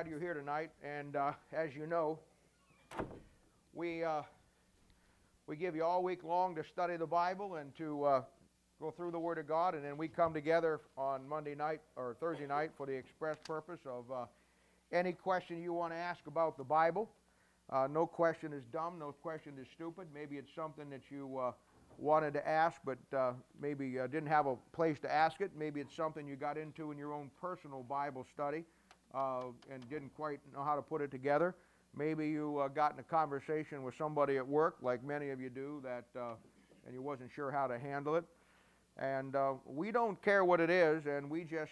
You're here tonight, and as you know, we give you all week long to study the Bible and to go through the Word of God, and then we come together on Monday night or Thursday night for the express purpose of any question you want to ask about the Bible. No question is dumb, no question is stupid. Maybe it's something that you wanted to ask, but maybe didn't have a place to ask it. Maybe it's something you got into in your own personal Bible study and didn't quite know how to put it together. Maybe you got in a conversation with somebody at work, like many of you do, that and you wasn't sure how to handle it. And we don't care what it is, and we just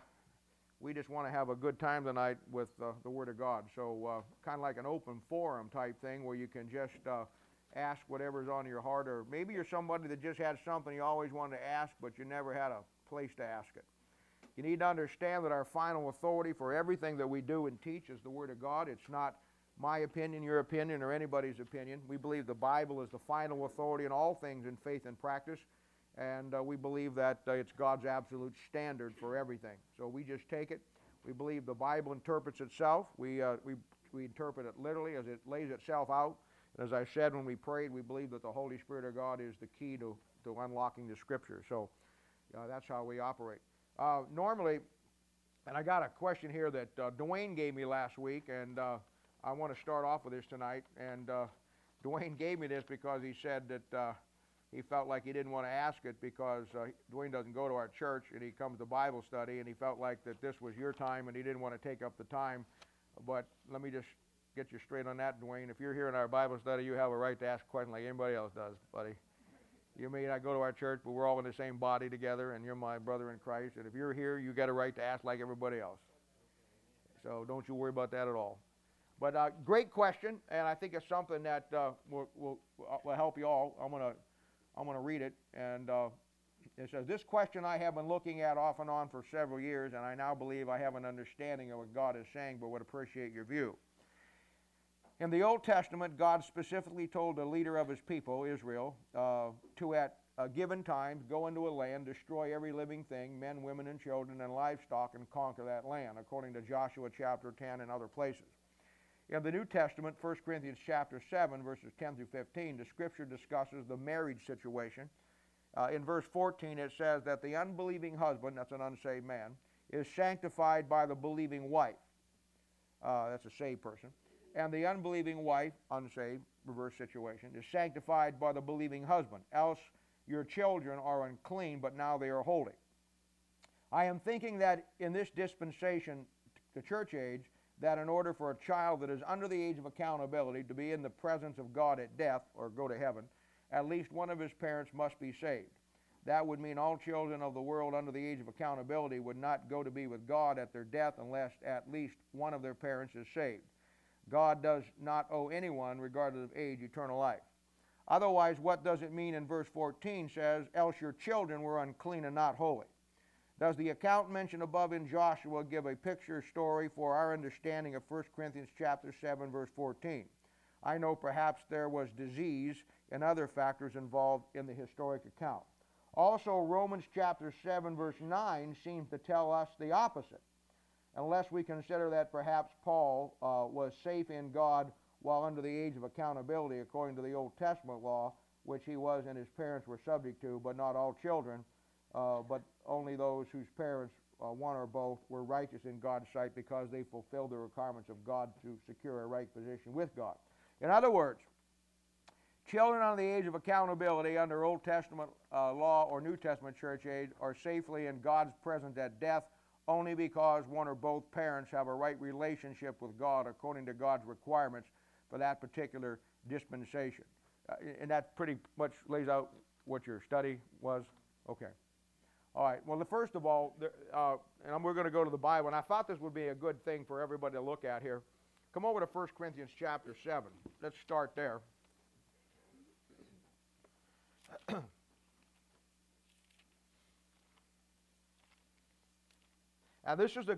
want to have a good time tonight with the Word of God. So kind of like an open forum type thing where you can just ask whatever's on your heart, or maybe you're somebody that just had something you always wanted to ask, but you never had a place to ask it. You need to understand that our final authority for everything that we do and teach is the Word of God. It's not my opinion, your opinion, or anybody's opinion. We believe the Bible is the final authority in all things in faith and practice, and we believe that it's God's absolute standard for everything. So we just take it. We believe the Bible interprets itself. We interpret it literally as it lays itself out. And as I said when we prayed, we believe that the Holy Spirit of God is the key to unlocking the Scripture. So that's how we operate. Normally, and I got a question here that Dwayne gave me last week, and I want to start off with this tonight. And Dwayne gave me this because he said that he felt like he didn't want to ask it because Dwayne doesn't go to our church, and he comes to Bible study, and he felt like that this was your time, and he didn't want to take up the time. But let me just get you straight on that, Dwayne. If you're here in our Bible study, you have a right to ask a question like anybody else does, buddy. You may not go to our church, but we're all in the same body together, and you're my brother in Christ. And if you're here, you got a right to ask like everybody else. So don't you worry about that at all. But great question, and I think it's something that will help you all. I'm gonna read it, and it says, "This question I have been looking at off and on for several years, and I now believe I have an understanding of what God is saying, but would appreciate your view. In the Old Testament, God specifically told the leader of his people, Israel, to at a given time go into a land, destroy every living thing, men, women, and children, and livestock, and conquer that land, according to Joshua chapter 10 and other places. In the New Testament, 1 Corinthians chapter 7, verses 10 through 15, the Scripture discusses the marriage situation. In verse 14, it says that the unbelieving husband, that's an unsaved man, is sanctified by the believing wife. That's a saved person. And the unbelieving wife, unsaved, reverse situation, is sanctified by the believing husband. Else your children are unclean, but now they are holy. I am thinking that in this dispensation, the church age, that in order for a child that is under the age of accountability to be in the presence of God at death, or go to heaven, at least one of his parents must be saved. That would mean all children of the world under the age of accountability would not go to be with God at their death unless at least one of their parents is saved. God does not owe anyone, regardless of age, eternal life. Otherwise, what does it mean in verse 14 says, else your children were unclean and not holy? Does the account mentioned above in Joshua give a picture story for our understanding of 1 Corinthians chapter 7, verse 14? I know perhaps there was disease and other factors involved in the historic account. Also, Romans chapter 7, verse 9 seems to tell us the opposite, unless we consider that perhaps Paul was safe in God while under the age of accountability according to the Old Testament law, which he was and his parents were subject to, but not all children, but only those whose parents, one or both, were righteous in God's sight because they fulfilled the requirements of God to secure a right position with God. In other words, children under the age of accountability under Old Testament law or New Testament church age are safely in God's presence at death only because one or both parents have a right relationship with God according to God's requirements for that particular dispensation. And that pretty much lays out what your study was? Okay. All right. Well, first of all, and we're going to go to the Bible, and I thought this would be a good thing for everybody to look at here. Come over to 1 Corinthians chapter 7. Let's start there. And this is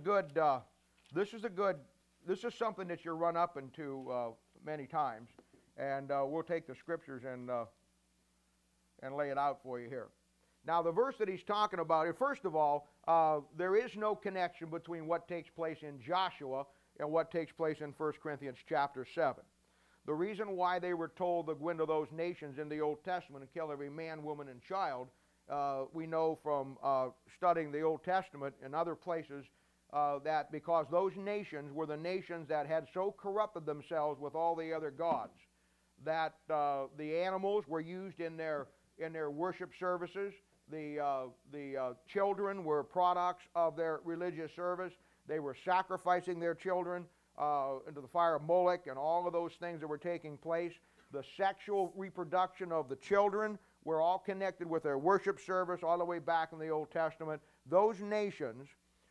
something that you'll run up into many times, and we'll take the scriptures and lay it out for you here. Now, the verse that he's talking about, first of all, there is no connection between what takes place in Joshua and what takes place in 1 Corinthians chapter 7. The reason why they were told to go into those nations in the Old Testament and kill every man, woman, and child, we know from studying the Old Testament and other places that because those nations were the nations that had so corrupted themselves with all the other gods that the animals were used in their worship services. The children were products of their religious service. They were sacrificing their children into the fire of Moloch, and all of those things that were taking place. The sexual reproduction of the children were all connected with their worship service all the way back in the Old Testament. Those nations,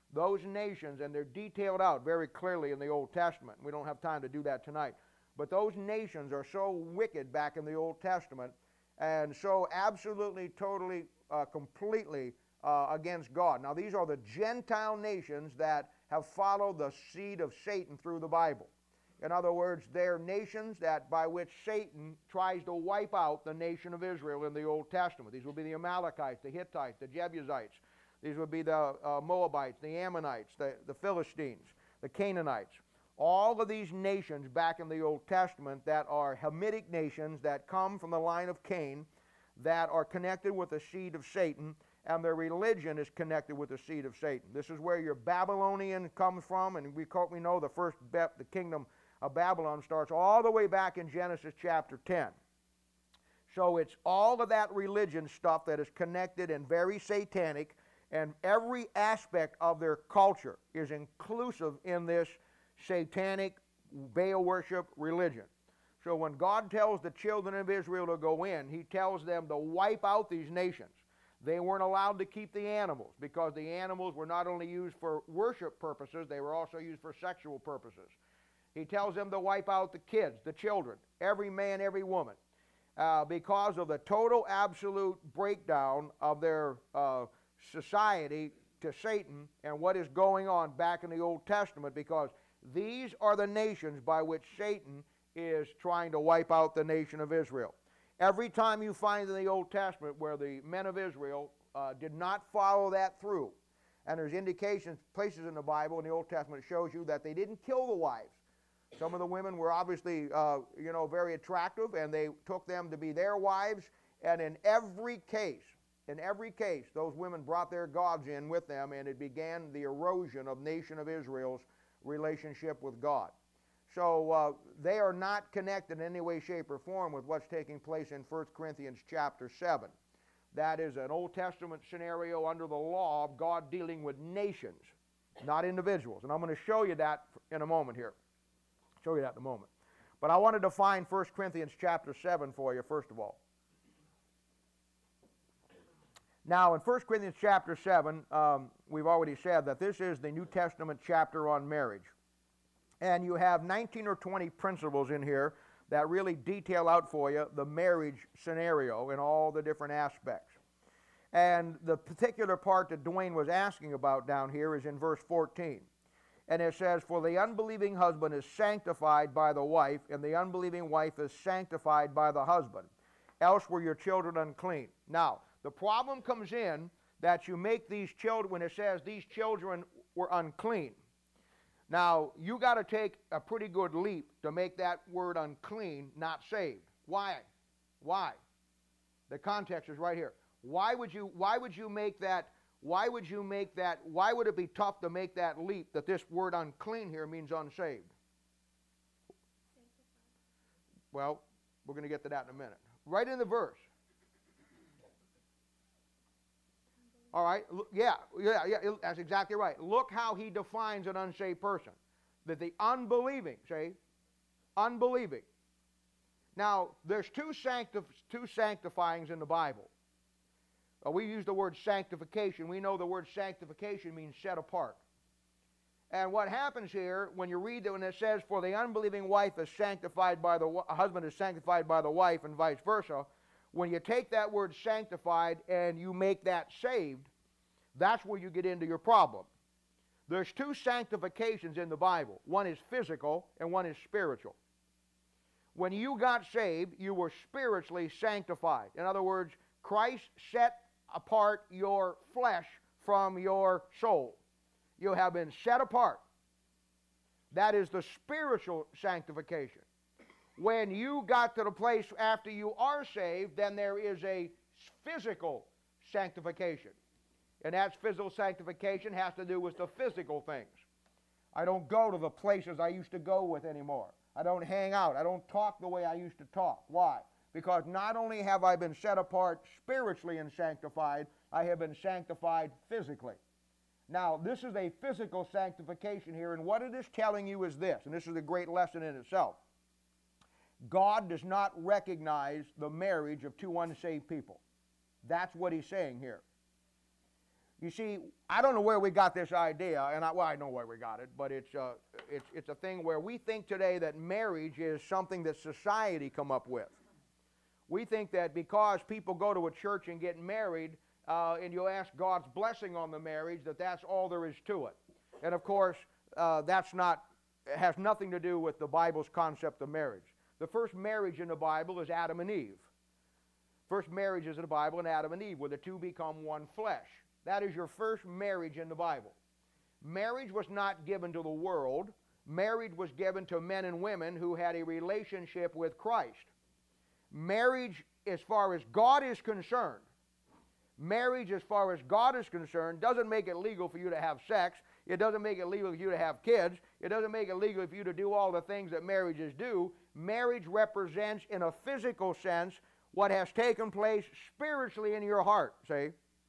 and they're detailed out very clearly in the Old Testament. We don't have time to do that tonight. But those nations are so wicked back in the Old Testament and so absolutely, totally, completely against God. Now, these are the Gentile nations that have followed the seed of Satan through the Bible. In other words, they're nations that by which Satan tries to wipe out the nation of Israel in the Old Testament. These will be the Amalekites, the Hittites, the Jebusites. These would be the Moabites, the Ammonites, the Philistines, the Canaanites. All of these nations back in the Old Testament that are Hamitic nations that come from the line of Cain, that are connected with the seed of Satan, and their religion is connected with the seed of Satan. This is where your Babylonian comes from, and we know the kingdom of Babylon starts all the way back in Genesis chapter 10. So it's all of that religion stuff that is connected and very satanic, and every aspect of their culture is inclusive in this satanic Baal worship religion. So when God tells the children of Israel to go in, He tells them to wipe out these nations. They weren't allowed to keep the animals because the animals were not only used for worship purposes, they were also used for sexual purposes. He tells them to wipe out the kids, the children, every man, every woman, because of the total absolute breakdown of their society to Satan and what is going on back in the Old Testament, because these are the nations by which Satan is trying to wipe out the nation of Israel. Every time you find in the Old Testament where the men of Israel did not follow that through, and there's indications, places in the Bible in the Old Testament shows you that they didn't kill the wives. Some of the women were obviously, very attractive, and they took them to be their wives. And in every case, those women brought their gods in with them, and it began the erosion of nation of Israel's relationship with God. So they are not connected in any way, shape, or form with what's taking place in 1 Corinthians chapter 7. That is an Old Testament scenario under the law of God dealing with nations, not individuals. And I'm going to show you that in a moment here. Show you that in a moment. But I want to define 1 Corinthians chapter 7 for you, first of all. Now, in 1 Corinthians chapter 7, we've already said that this is the New Testament chapter on marriage. And you have 19 or 20 principles in here that really detail out for you the marriage scenario in all the different aspects. And the particular part that Dwayne was asking about down here is in verse 14. And it says, "For the unbelieving husband is sanctified by the wife, and the unbelieving wife is sanctified by the husband. Else were your children unclean." Now, the problem comes in that you make these children, when it says these children were unclean. Now, you got to take a pretty good leap to make that word unclean not saved. Why? Why? The context is right here. Why would you make that? Why would it be tough to make that leap that this word unclean here means unsaved? Well, we're going to get to that in a minute. Right in the verse. All right, yeah, that's exactly right. Look how he defines an unsaved person. That the unbelieving, unbelieving. Now, there's two sanctifyings in the Bible. We use the word sanctification. We know the word sanctification means set apart. And what happens here, when you read that, when it says, "For the unbelieving wife is sanctified by the husband is sanctified by the wife," and vice versa, when you take that word sanctified and you make that saved, that's where you get into your problem. There's two sanctifications in the Bible. One is physical and one is spiritual. When you got saved, you were spiritually sanctified. In other words, Christ set apart your flesh from your soul. You have been set apart. That is the spiritual sanctification. When you got to the place after you are saved, then there is a physical sanctification. And that physical sanctification has to do with the physical things. I don't go to the places I used to go with anymore. I don't hang out. I don't talk the way I used to talk. Why? Because not only have I been set apart spiritually and sanctified, I have been sanctified physically. Now, this is a physical sanctification here, and what it is telling you is this, and this is a great lesson in itself. God does not recognize the marriage of two unsaved people. That's what he's saying here. You see, I don't know where we got this idea, and I know where we got it, but it's a thing where we think today that marriage is something that society come up with. We think that because people go to a church and get married, and you ask God's blessing on the marriage, that's all there is to it. And of course, it has nothing to do with the Bible's concept of marriage. The first marriage in the Bible is Adam and Eve. First marriages in the Bible in Adam and Eve, where the two become one flesh. That is your first marriage in the Bible. Marriage was not given to the world. Marriage was given to men and women who had a relationship with Christ. Marriage, as far as God is concerned, doesn't make it legal for you to have sex. It doesn't make it legal for you to have kids. It doesn't make it legal for you to do all the things that marriages do. Marriage represents, in a physical sense, what has taken place spiritually in your heart, see?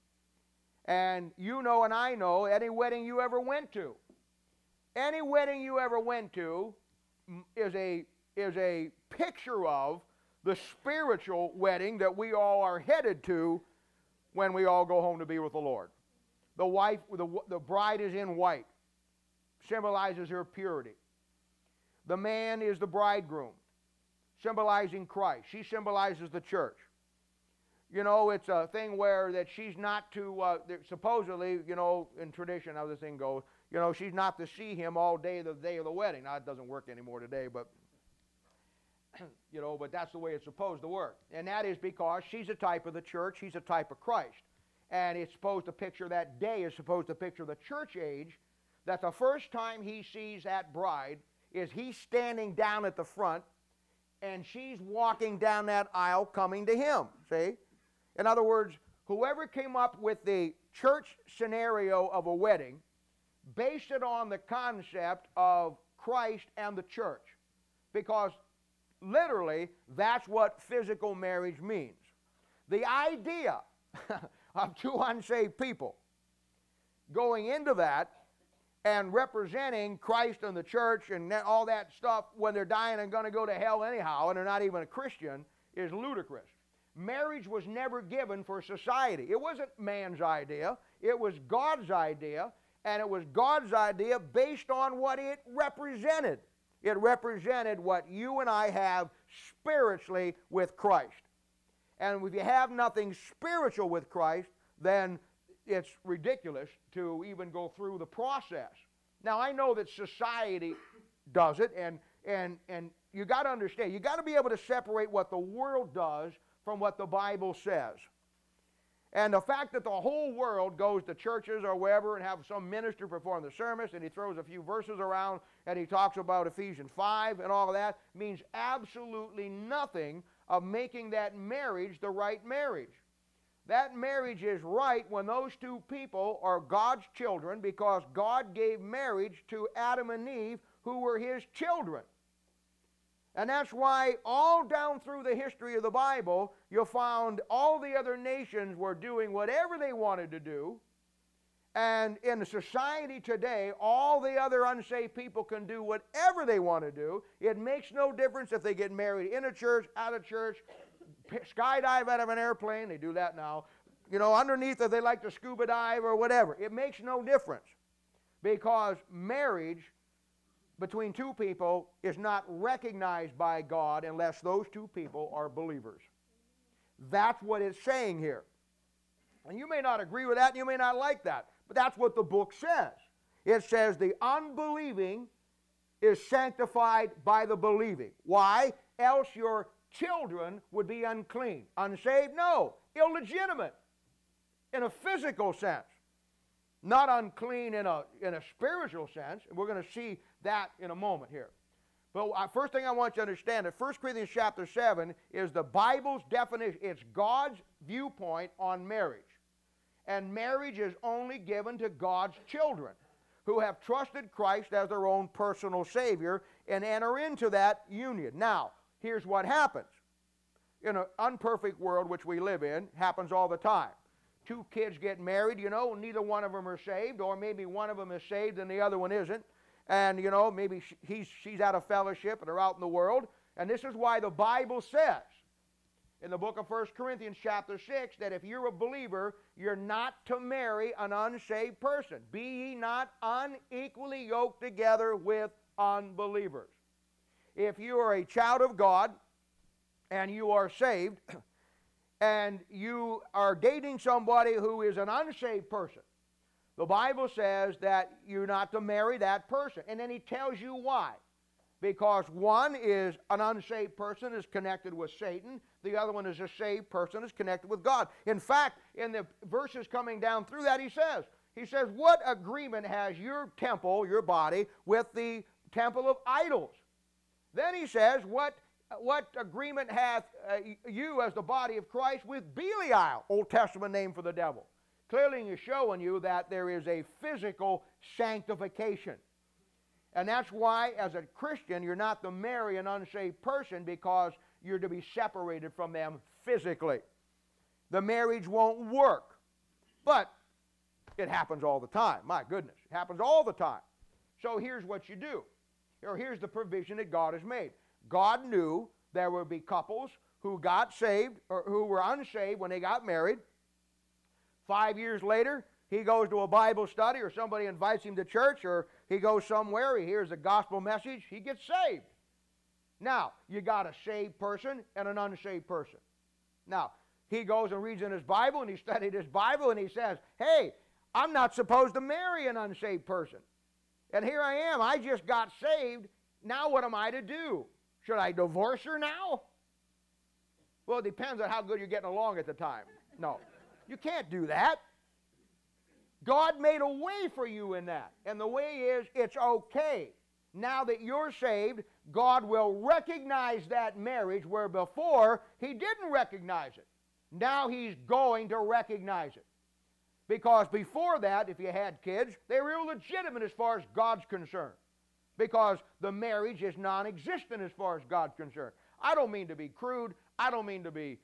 And you know and I know any wedding you ever went to. Any wedding you ever went to is a picture of the spiritual wedding that we all are headed to when we all go home to be with the Lord. The bride is in white, symbolizes her purity. The man is the bridegroom, symbolizing Christ. She symbolizes the church. You know, it's a thing where that she's not to, supposedly, you know, in tradition how this thing goes, you know, she's not to see him all day the day of the wedding. Now, it doesn't work anymore today, but, you know, but that's the way it's supposed to work. And that is because she's a type of the church, he's a type of Christ. And it's supposed to picture, that day is supposed to picture the church age, that the first time he sees that bride is he's standing down at the front and she's walking down that aisle coming to him, see? In other words, whoever came up with the church scenario of a wedding based it on the concept of Christ and the church. Because literally, that's what physical marriage means. The idea of two unsaved people going into that and representing Christ and the church and all that stuff when they're dying and going to go to hell anyhow and they're not even a Christian is ludicrous. Marriage was never given for society. It wasn't man's idea. It was God's idea, and it was God's idea based on what it represented. It represented what you and I have spiritually with Christ. And if you have nothing spiritual with Christ, then it's ridiculous to even go through the process. Now, I know that society does it, and you got to understand, you got to be able to separate what the world does from what the Bible says. And the fact that the whole world goes to churches or wherever and have some minister perform the service and he throws a few verses around and he talks about Ephesians 5 and all of that means absolutely nothing of making that marriage the right marriage. That marriage is right when those two people are God's children because God gave marriage to Adam and Eve who were his children. And that's why all down through the history of the Bible, you'll find all the other nations were doing whatever they wanted to do. And in the society today, all the other unsaved people can do whatever they want to do. It makes no difference if they get married in a church, out of church, skydive out of an airplane. They do that now. You know, underneath if they like to scuba dive or whatever. It makes no difference because marriage between two people is not recognized by God unless those two people are believers. That's what it's saying here. And you may not agree with that, and you may not like that, but that's what the book says. It says the unbelieving is sanctified by the believing. Why? Else your children would be unclean. Unsaved? No. Illegitimate in a physical sense. Not unclean in a spiritual sense. And we're going to see that in a moment here. But first thing I want you to understand that 1 Corinthians chapter 7 is the Bible's definition. It's God's viewpoint on marriage. And marriage is only given to God's children who have trusted Christ as their own personal Savior and enter into that union. Now, here's what happens. In an unperfect world which we live in, happens all the time. Two kids get married, neither one of them are saved, or maybe one of them is saved and the other one isn't. And, maybe she's out of fellowship and they're out in the world. And this is why the Bible says in the book of 1 Corinthians chapter 6 that if you're a believer, you're not to marry an unsaved person. Be ye not unequally yoked together with unbelievers. If you are a child of God and you are saved and you are dating somebody who is an unsaved person, the Bible says that you're not to marry that person. And then he tells you why. Because one is an unsaved person is connected with Satan. The other one is a saved person is connected with God. In fact, in the verses coming down through that, he says, what agreement has your temple, your body, with the temple of idols? Then he says, what agreement hath you as the body of Christ with Belial, Old Testament name for the devil? Clearly he's showing you that there is a physical sanctification. And that's why, as a Christian, you're not to marry an unsaved person because you're to be separated from them physically. The marriage won't work. But it happens all the time. My goodness, it happens all the time. So here's what you do. Or here's the provision that God has made. God knew there would be couples who got saved or who were unsaved when they got married. 5 years later, he goes to a Bible study or somebody invites him to church or he goes somewhere, he hears a gospel message, he gets saved. Now, you got a saved person and an unsaved person. Now, he goes and reads in his Bible and he studied his Bible and he says, hey, I'm not supposed to marry an unsaved person. And here I am, I just got saved, now what am I to do? Should I divorce her now? Well, it depends on how good you're getting along at the time. No. You can't do that. God made a way for you in that. And the way is, it's okay. Now that you're saved, God will recognize that marriage where before He didn't recognize it. Now He's going to recognize it. Because before that, if you had kids, they were illegitimate as far as God's concerned. Because the marriage is non-existent as far as God's concerned. I don't mean to be crude. I don't mean to be,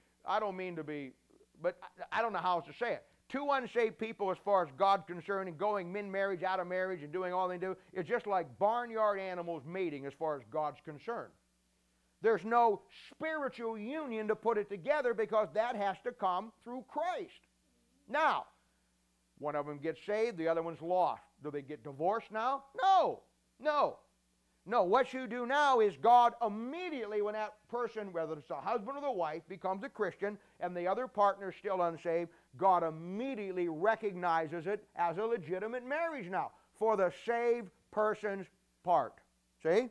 but I don't know how else to say it. Two unsaved people as far as God's concerned and going in marriage, out of marriage, and doing all they do is just like barnyard animals mating as far as God's concerned. There's no spiritual union to put it together because that has to come through Christ. Now, one of them gets saved, the other one's lost. Do they get divorced now? No. No, what you do now is God immediately, when that person, whether it's the husband or the wife, becomes a Christian and the other partner is still unsaved, God immediately recognizes it as a legitimate marriage now for the saved person's part. See?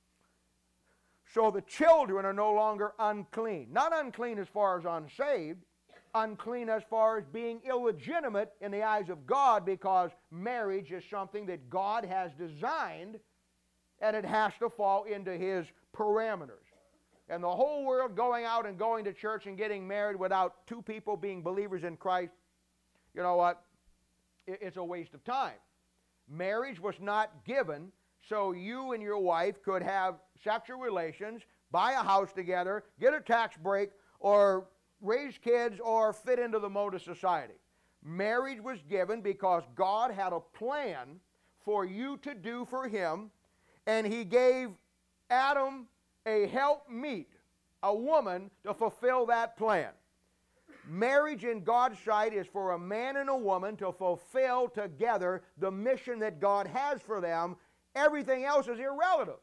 So the children are no longer unclean. Not unclean as far as unsaved, unclean as far as being illegitimate in the eyes of God because marriage is something that God has designed and it has to fall into His parameters. And the whole world going out and going to church and getting married without two people being believers in Christ, you know what? It's a waste of time. Marriage was not given so you and your wife could have sexual relations, buy a house together, get a tax break, or raise kids, or fit into the mode of society. Marriage was given because God had a plan for you to do for Him, and He gave Adam a helpmeet, a woman, to fulfill that plan. Marriage in God's sight is for a man and a woman to fulfill together the mission that God has for them. Everything else is irrelevant.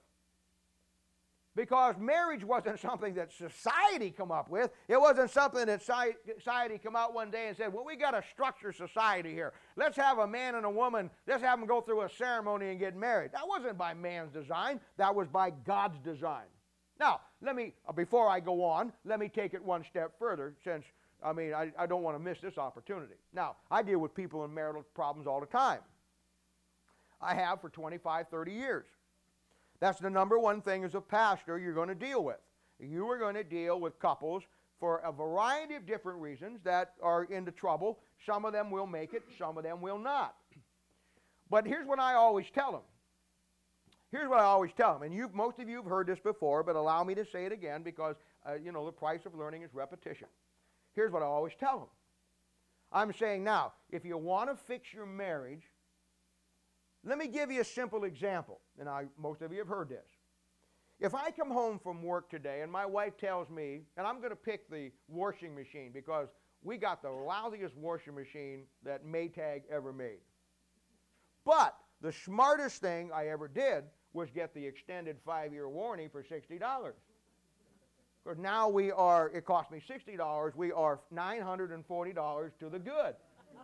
Because marriage wasn't something that society come up with. It wasn't something that society come out one day and said, well, we got to structure society here. Let's have a man and a woman, let's have them go through a ceremony and get married. That wasn't by man's design. That was by God's design. Now, before I go on, let me take it one step further since, I don't want to miss this opportunity. Now, I deal with people in marital problems all the time. I have for 25, 30 years. That's the number one thing as a pastor you're going to deal with. You are going to deal with couples for a variety of different reasons that are into trouble. Some of them will make it, some of them will not. But here's what I always tell them. Here's what I always tell them, and most of you have heard this before, but allow me to say it again because, the price of learning is repetition. Here's what I always tell them. I'm saying now, if you want to fix your marriage, let me give you a simple example, and most of you have heard this. If I come home from work today and my wife tells me, and I'm going to pick the washing machine because we got the lousiest washing machine that Maytag ever made. But the smartest thing I ever did was get the extended 5-year warranty for $60. Because now it cost me $60, we are $940 to the good.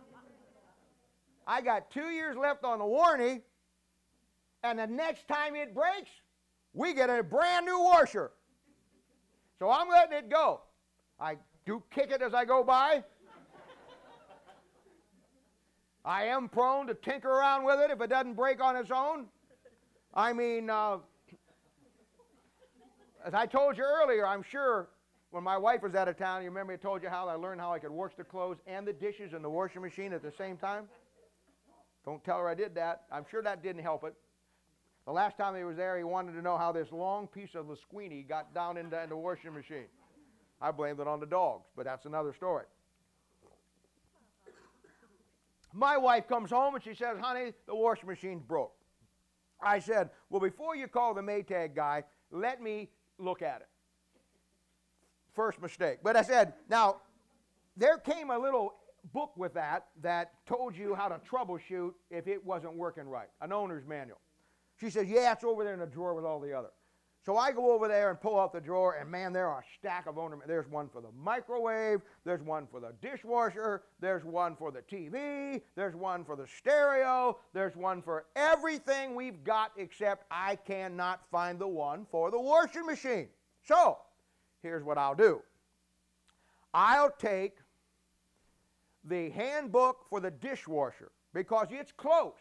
I got 2 years left on the warranty, and the next time it breaks, we get a brand new washer. So I'm letting it go. I do kick it as I go by. I am prone to tinker around with it if it doesn't break on its own. I mean, as I told you earlier, I'm sure when my wife was out of town, you remember I told you how I learned how I could wash the clothes and the dishes in the washing machine at the same time? Don't tell her I did that. I'm sure that didn't help it. The last time he was there, he wanted to know how this long piece of Lasquini got down into the washing machine. I blamed it on the dogs, but that's another story. My wife comes home and she says, honey, the washing machine's broke. I said, well, before you call the Maytag guy, let me look at it. First mistake. But I said, now, there came a little book with that told you how to troubleshoot if it wasn't working right, an owner's manual. She says, yeah, it's over there in the drawer with all the others. So I go over there and pull out the drawer, and man, there are a stack of owner. There's one for the microwave, there's one for the dishwasher, there's one for the TV, there's one for the stereo, there's one for everything we've got except I cannot find the one for the washing machine. So, here's what I'll do. I'll take the handbook for the dishwasher because it's close.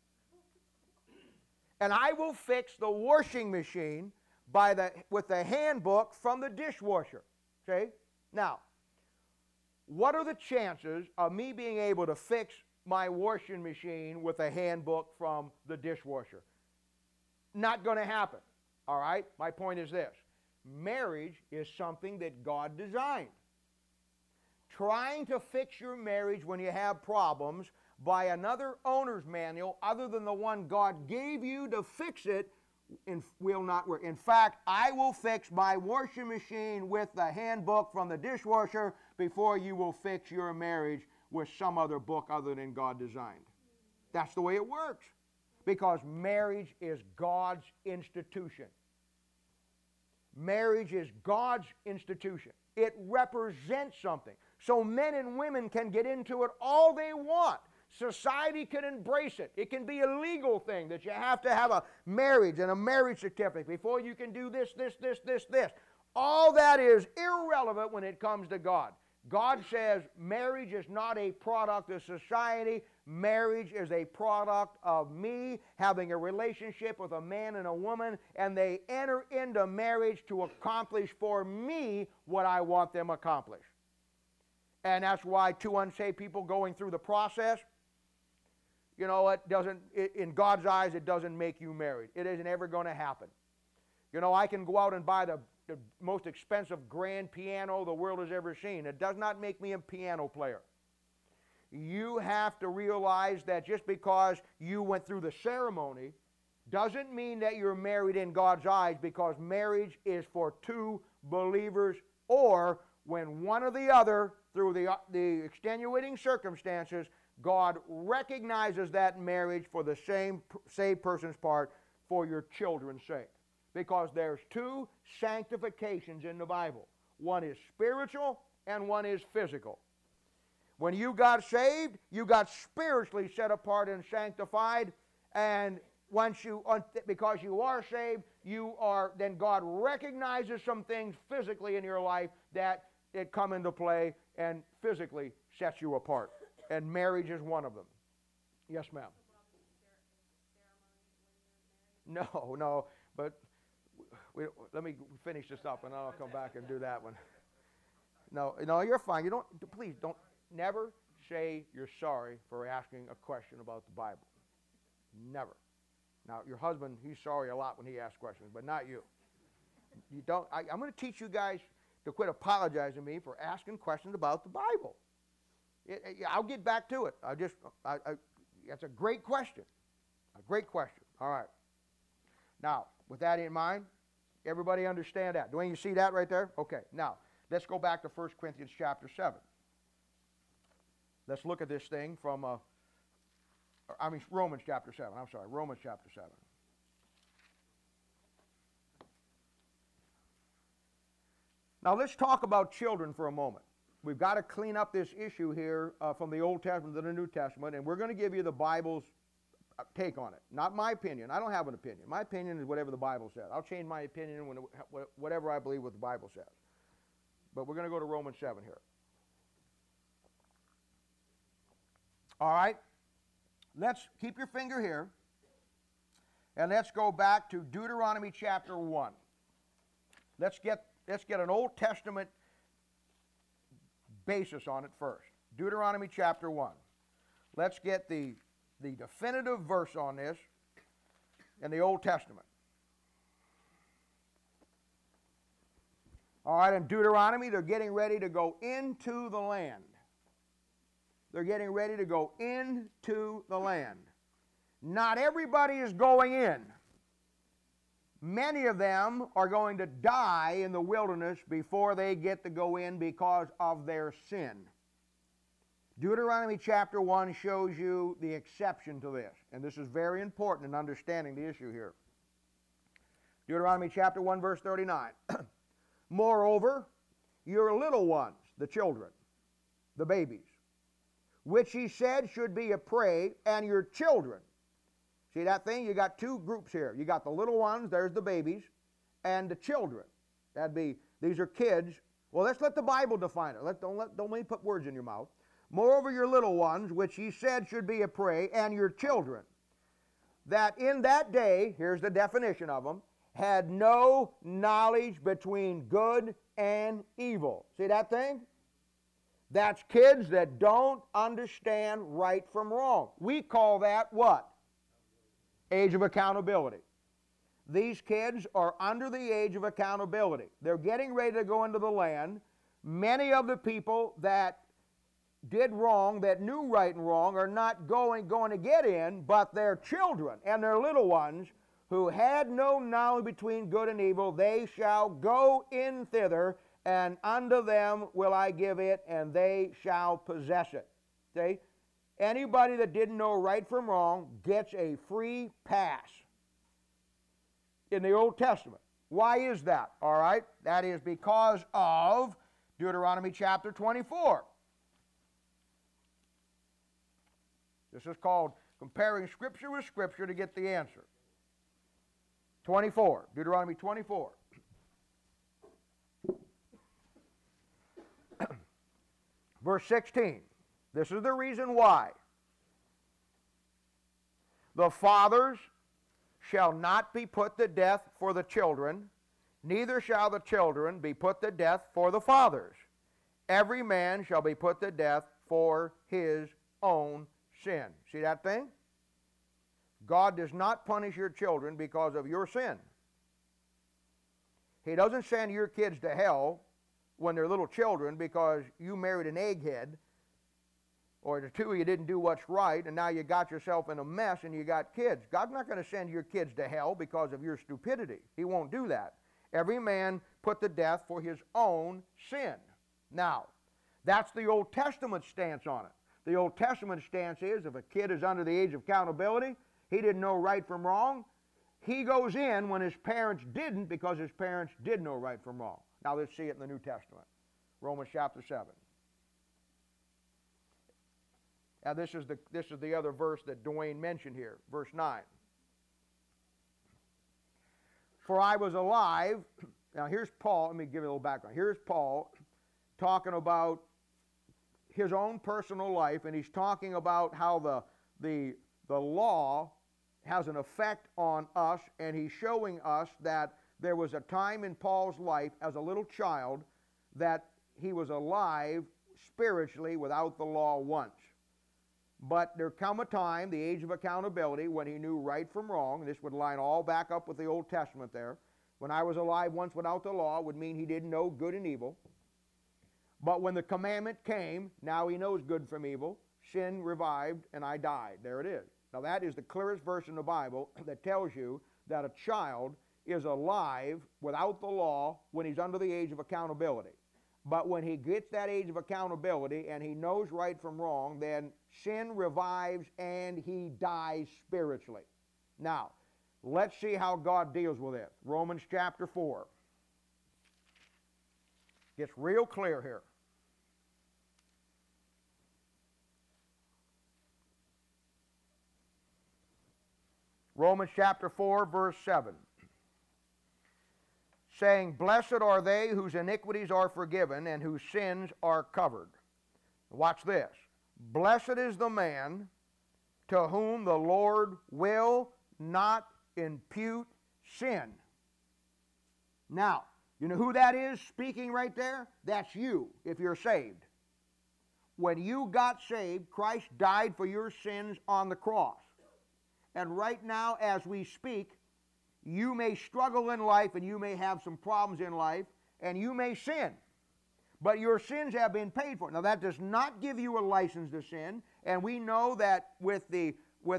And I will fix the washing machine with the handbook from the dishwasher. Okay? Now, what are the chances of me being able to fix my washing machine with a handbook from the dishwasher? Not going to happen. All right? My point is this. Marriage is something that God designed. Trying to fix your marriage when you have problems by another owner's manual other than the one God gave you to fix it will not work. In fact, I will fix my washing machine with the handbook from the dishwasher before you will fix your marriage with some other book other than God designed. That's the way it works. Because marriage is God's institution. Marriage is God's institution. It represents something. So men and women can get into it all they want. Society can embrace it. It can be a legal thing that you have to have a marriage and a marriage certificate before you can do this. All that is irrelevant when it comes to God. God says marriage is not a product of society. Marriage is a product of me having a relationship with a man and a woman, and they enter into marriage to accomplish for me what I want them accomplished. And that's why two unsaved people going through the process, you know, in God's eyes, it doesn't make you married. It isn't ever going to happen. You know, I can go out and buy the most expensive grand piano the world has ever seen. It does not make me a piano player. You have to realize that just because you went through the ceremony doesn't mean that you're married in God's eyes, because marriage is for two believers, or when one or the other, through the extenuating circumstances, God recognizes that marriage for the same saved person's part for your children's sake. Because there's two sanctifications in the Bible. One is spiritual and one is physical. When you got saved, you got spiritually set apart and sanctified, and because you are saved, then God recognizes some things physically in your life that come into play and physically sets you apart. And marriage is one of them. Yes, ma'am. No. But let me finish this up, and then I'll come back and do that one. No, you're fine. You don't. Please don't. Never say you're sorry for asking a question about the Bible. Never. Now, your husband, he's sorry a lot when he asks questions, but not you. You don't. I'm going to teach you guys to quit apologizing to me for asking questions about the Bible. I'll get back to it. That's a great question. A great question. All right. Now, with that in mind, everybody understand that? Dwayne, you see that right there? Okay. Now, let's go back to 1 Corinthians chapter 7. Let's look at this thing from, Romans chapter 7. I'm sorry, Romans chapter 7. Now, let's talk about children for a moment. We've got to clean up this issue here from the Old Testament to the New Testament, and we're going to give you the Bible's take on it. Not my opinion. I don't have an opinion. My opinion is whatever the Bible says. I'll change my opinion whatever I believe what the Bible says. But we're going to go to Romans 7 here. All right? Let's keep your finger here, and let's go back to Deuteronomy chapter 1. Let's get an Old Testament basis on it first. Deuteronomy chapter 1. Let's get the definitive verse on this in the Old Testament. All right, in Deuteronomy, they're getting ready to go into the land. They're getting ready to go into the land. Not everybody is going in. Many of them are going to die in the wilderness before they get to go in because of their sin. Deuteronomy chapter 1 shows you the exception to this, and this is very important in understanding the issue here. Deuteronomy chapter 1, verse 39. Moreover, your little ones, the children, the babies, which he said should be a prey, and your children. See that thing? You got two groups here. You got the little ones, there's the babies, and the children. These are kids. Well, let's let the Bible define it. Don't let me put words in your mouth. Moreover, your little ones, which he said should be a prey, and your children, that in that day, here's the definition of them, had no knowledge between good and evil. See that thing? That's kids that don't understand right from wrong. We call that what? Age of accountability. These kids are under the age of accountability. They're getting ready to go into the land. Many of the people that did wrong, that knew right and wrong, are not going to get in, but their children and their little ones who had no knowledge between good and evil, they shall go in thither, and unto them will I give it, and they shall possess it. See? Anybody that didn't know right from wrong gets a free pass in the Old Testament. Why is that? All right? That is because of Deuteronomy chapter 24. This is called comparing Scripture with Scripture to get the answer. 24, Deuteronomy 24. Verse 16. This is the reason why. The fathers shall not be put to death for the children, neither shall the children be put to death for the fathers. Every man shall be put to death for his own sin. See that thing? God does not punish your children because of your sin. He doesn't send your kids to hell when they're little children because you married an egghead, or the two of you didn't do what's right, and now you got yourself in a mess and you got kids. God's not going to send your kids to hell because of your stupidity. He won't do that. Every man put to death for his own sin. Now, that's the Old Testament stance on it. The Old Testament stance is if a kid is under the age of accountability, he didn't know right from wrong, he goes in when his parents didn't because his parents did know right from wrong. Now let's see it in the New Testament. Romans chapter 7. Now this is the other verse that Dwayne mentioned here, verse 9. For I was alive. Now here's Paul. Let me give you a little background. Here's Paul talking about his own personal life, and he's talking about how the law has an effect on us, and he's showing us that there was a time in Paul's life as a little child that he was alive spiritually without the law once. But there come a time, the age of accountability, when he knew right from wrong. This would line all back up with the Old Testament there. When I was alive once without the law would mean he didn't know good and evil. But when the commandment came, now he knows good from evil. Sin revived, and I died. There it is. Now that is the clearest verse in the Bible that tells you that a child is alive without the law when he's under the age of accountability. But when he gets that age of accountability and he knows right from wrong, then sin revives and he dies spiritually. Now, let's see how God deals with this. Romans chapter 4. Gets real clear here. Romans chapter 4, verse 7. Saying, "Blessed are they whose iniquities are forgiven and whose sins are covered." Watch this. "Blessed is the man to whom the Lord will not impute sin." Now, you know who that is speaking right there? That's you, if you're saved. When you got saved, Christ died for your sins on the cross. And right now, as we speak, you may struggle in life and you may have some problems in life and you may sin. But your sins have been paid for. Now that does not give you a license to sin, and we know that with the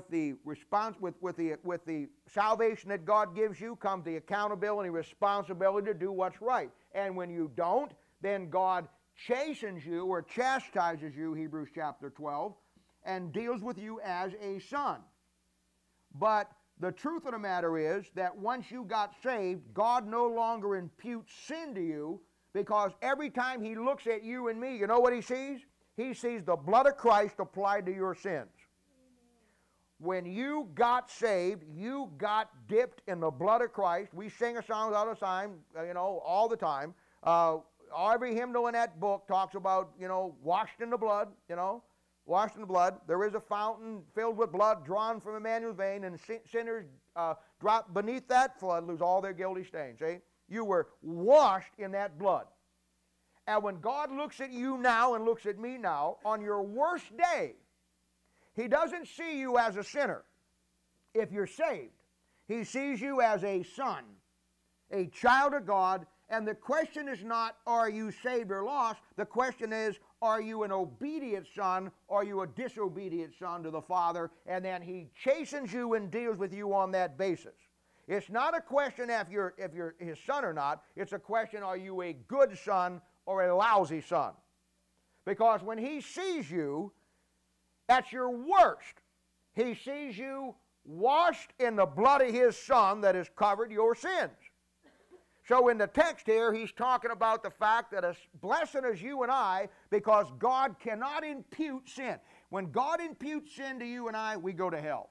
salvation that God gives you comes the accountability and responsibility to do what's right. And when you don't, then God chastens you or chastises you, Hebrews chapter 12, and deals with you as a son. But the truth of the matter is that once you got saved, God no longer imputes sin to you, because every time he looks at you and me, you know what he sees? He sees the blood of Christ applied to your sins. When you got saved, you got dipped in the blood of Christ. We sing a song all the time, all the time. Every hymnal in that book talks about, washed in the blood, washed in the blood. There is a fountain filled with blood drawn from Emmanuel's vein, and sinners drop beneath that flood, lose all their guilty stains. See? You were washed in that blood. And when God looks at you now and looks at me now, on your worst day, he doesn't see you as a sinner if you're saved. He sees you as a son, a child of God. And the question is not, are you saved or lost? The question is, are you an obedient son, or are you a disobedient son to the Father? And then he chastens you and deals with you on that basis. It's not a question if you're his son or not. It's a question, are you a good son or a lousy son? Because when he sees you at your worst, he sees you washed in the blood of his son that has covered your sins. So in the text here, he's talking about the fact that as blessed as you and I, because God cannot impute sin. When God imputes sin to you and I, we go to hell.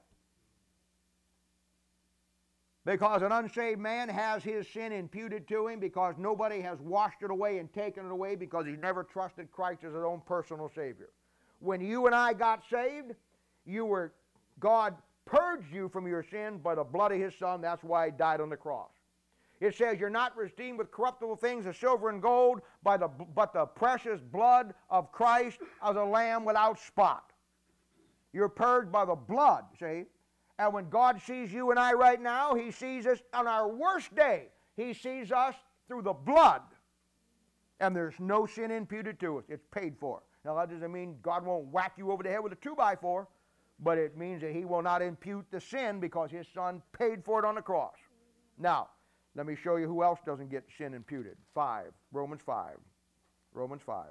Because an unsaved man has his sin imputed to him because nobody has washed it away and taken it away because he's never trusted Christ as his own personal Savior. When you and I got saved, God purged you from your sin by the blood of his Son. That's why he died on the cross. It says you're not redeemed with corruptible things of silver and gold, but the precious blood of Christ as a lamb without spot. You're purged by the blood, see? And when God sees you and I right now, he sees us on our worst day. He sees us through the blood. And there's no sin imputed to us. It's paid for. Now that doesn't mean God won't whack you over the head with a 2x4, but it means that he will not impute the sin because his Son paid for it on the cross. Now, let me show you who else doesn't get sin imputed. Romans 5. Romans 5.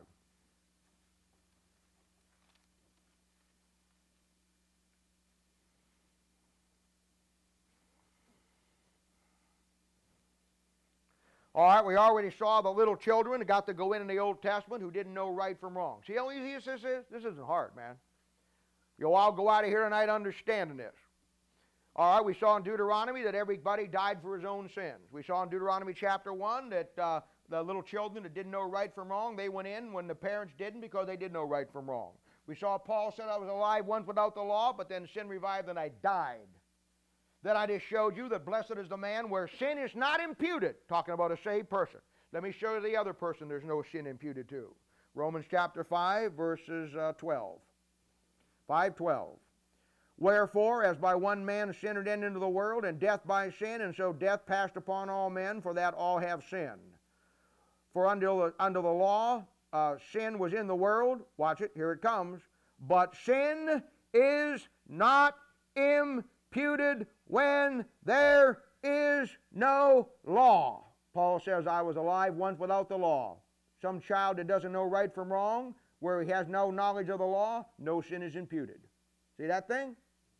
All right, we already saw the little children that got to go in the Old Testament who didn't know right from wrong. See how easy this is? This isn't hard, man. You'll all go out of here tonight understanding this. All right, we saw in Deuteronomy that everybody died for his own sins. We saw in Deuteronomy chapter 1 that the little children that didn't know right from wrong, they went in when the parents didn't because they did know right from wrong. We saw Paul said, I was alive once without the law, but then sin revived and I died. that I just showed you, that blessed is the man where sin is not imputed, talking about a saved person. Let me show you the other person there's no sin imputed to. Romans chapter 5, verses 12. 5:12. Wherefore, as by one man sin entered into the world, and death by sin, and so death passed upon all men, for that all have sinned. For under the law, sin was in the world. Watch it, here it comes. But sin is not imputed when there is no law. Paul says, I was alive once without the law. Some child that doesn't know right from wrong, where he has no knowledge of the law, no sin is imputed. See that thing?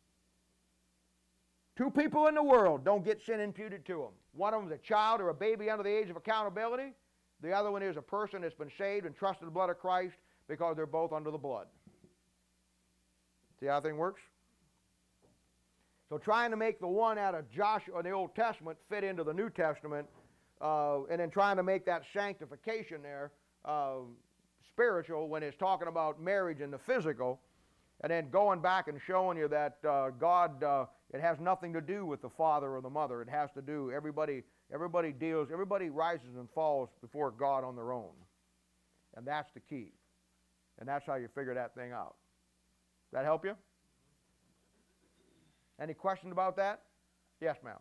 Two people in the world don't get sin imputed to them. One of them is a child or a baby under the age of accountability. The other one is a person that's been saved and trusted the blood of Christ, because they're both under the blood. See how that thing works? So trying to make the one out of Joshua in the Old Testament fit into the New Testament, and then trying to make that sanctification there spiritual when it's talking about marriage and the physical, and then going back and showing you that God, it has nothing to do with the father or the mother. It has to do, everybody rises and falls before God on their own. And that's the key. And that's how you figure that thing out. That help you? Any questions about that? Yes, ma'am.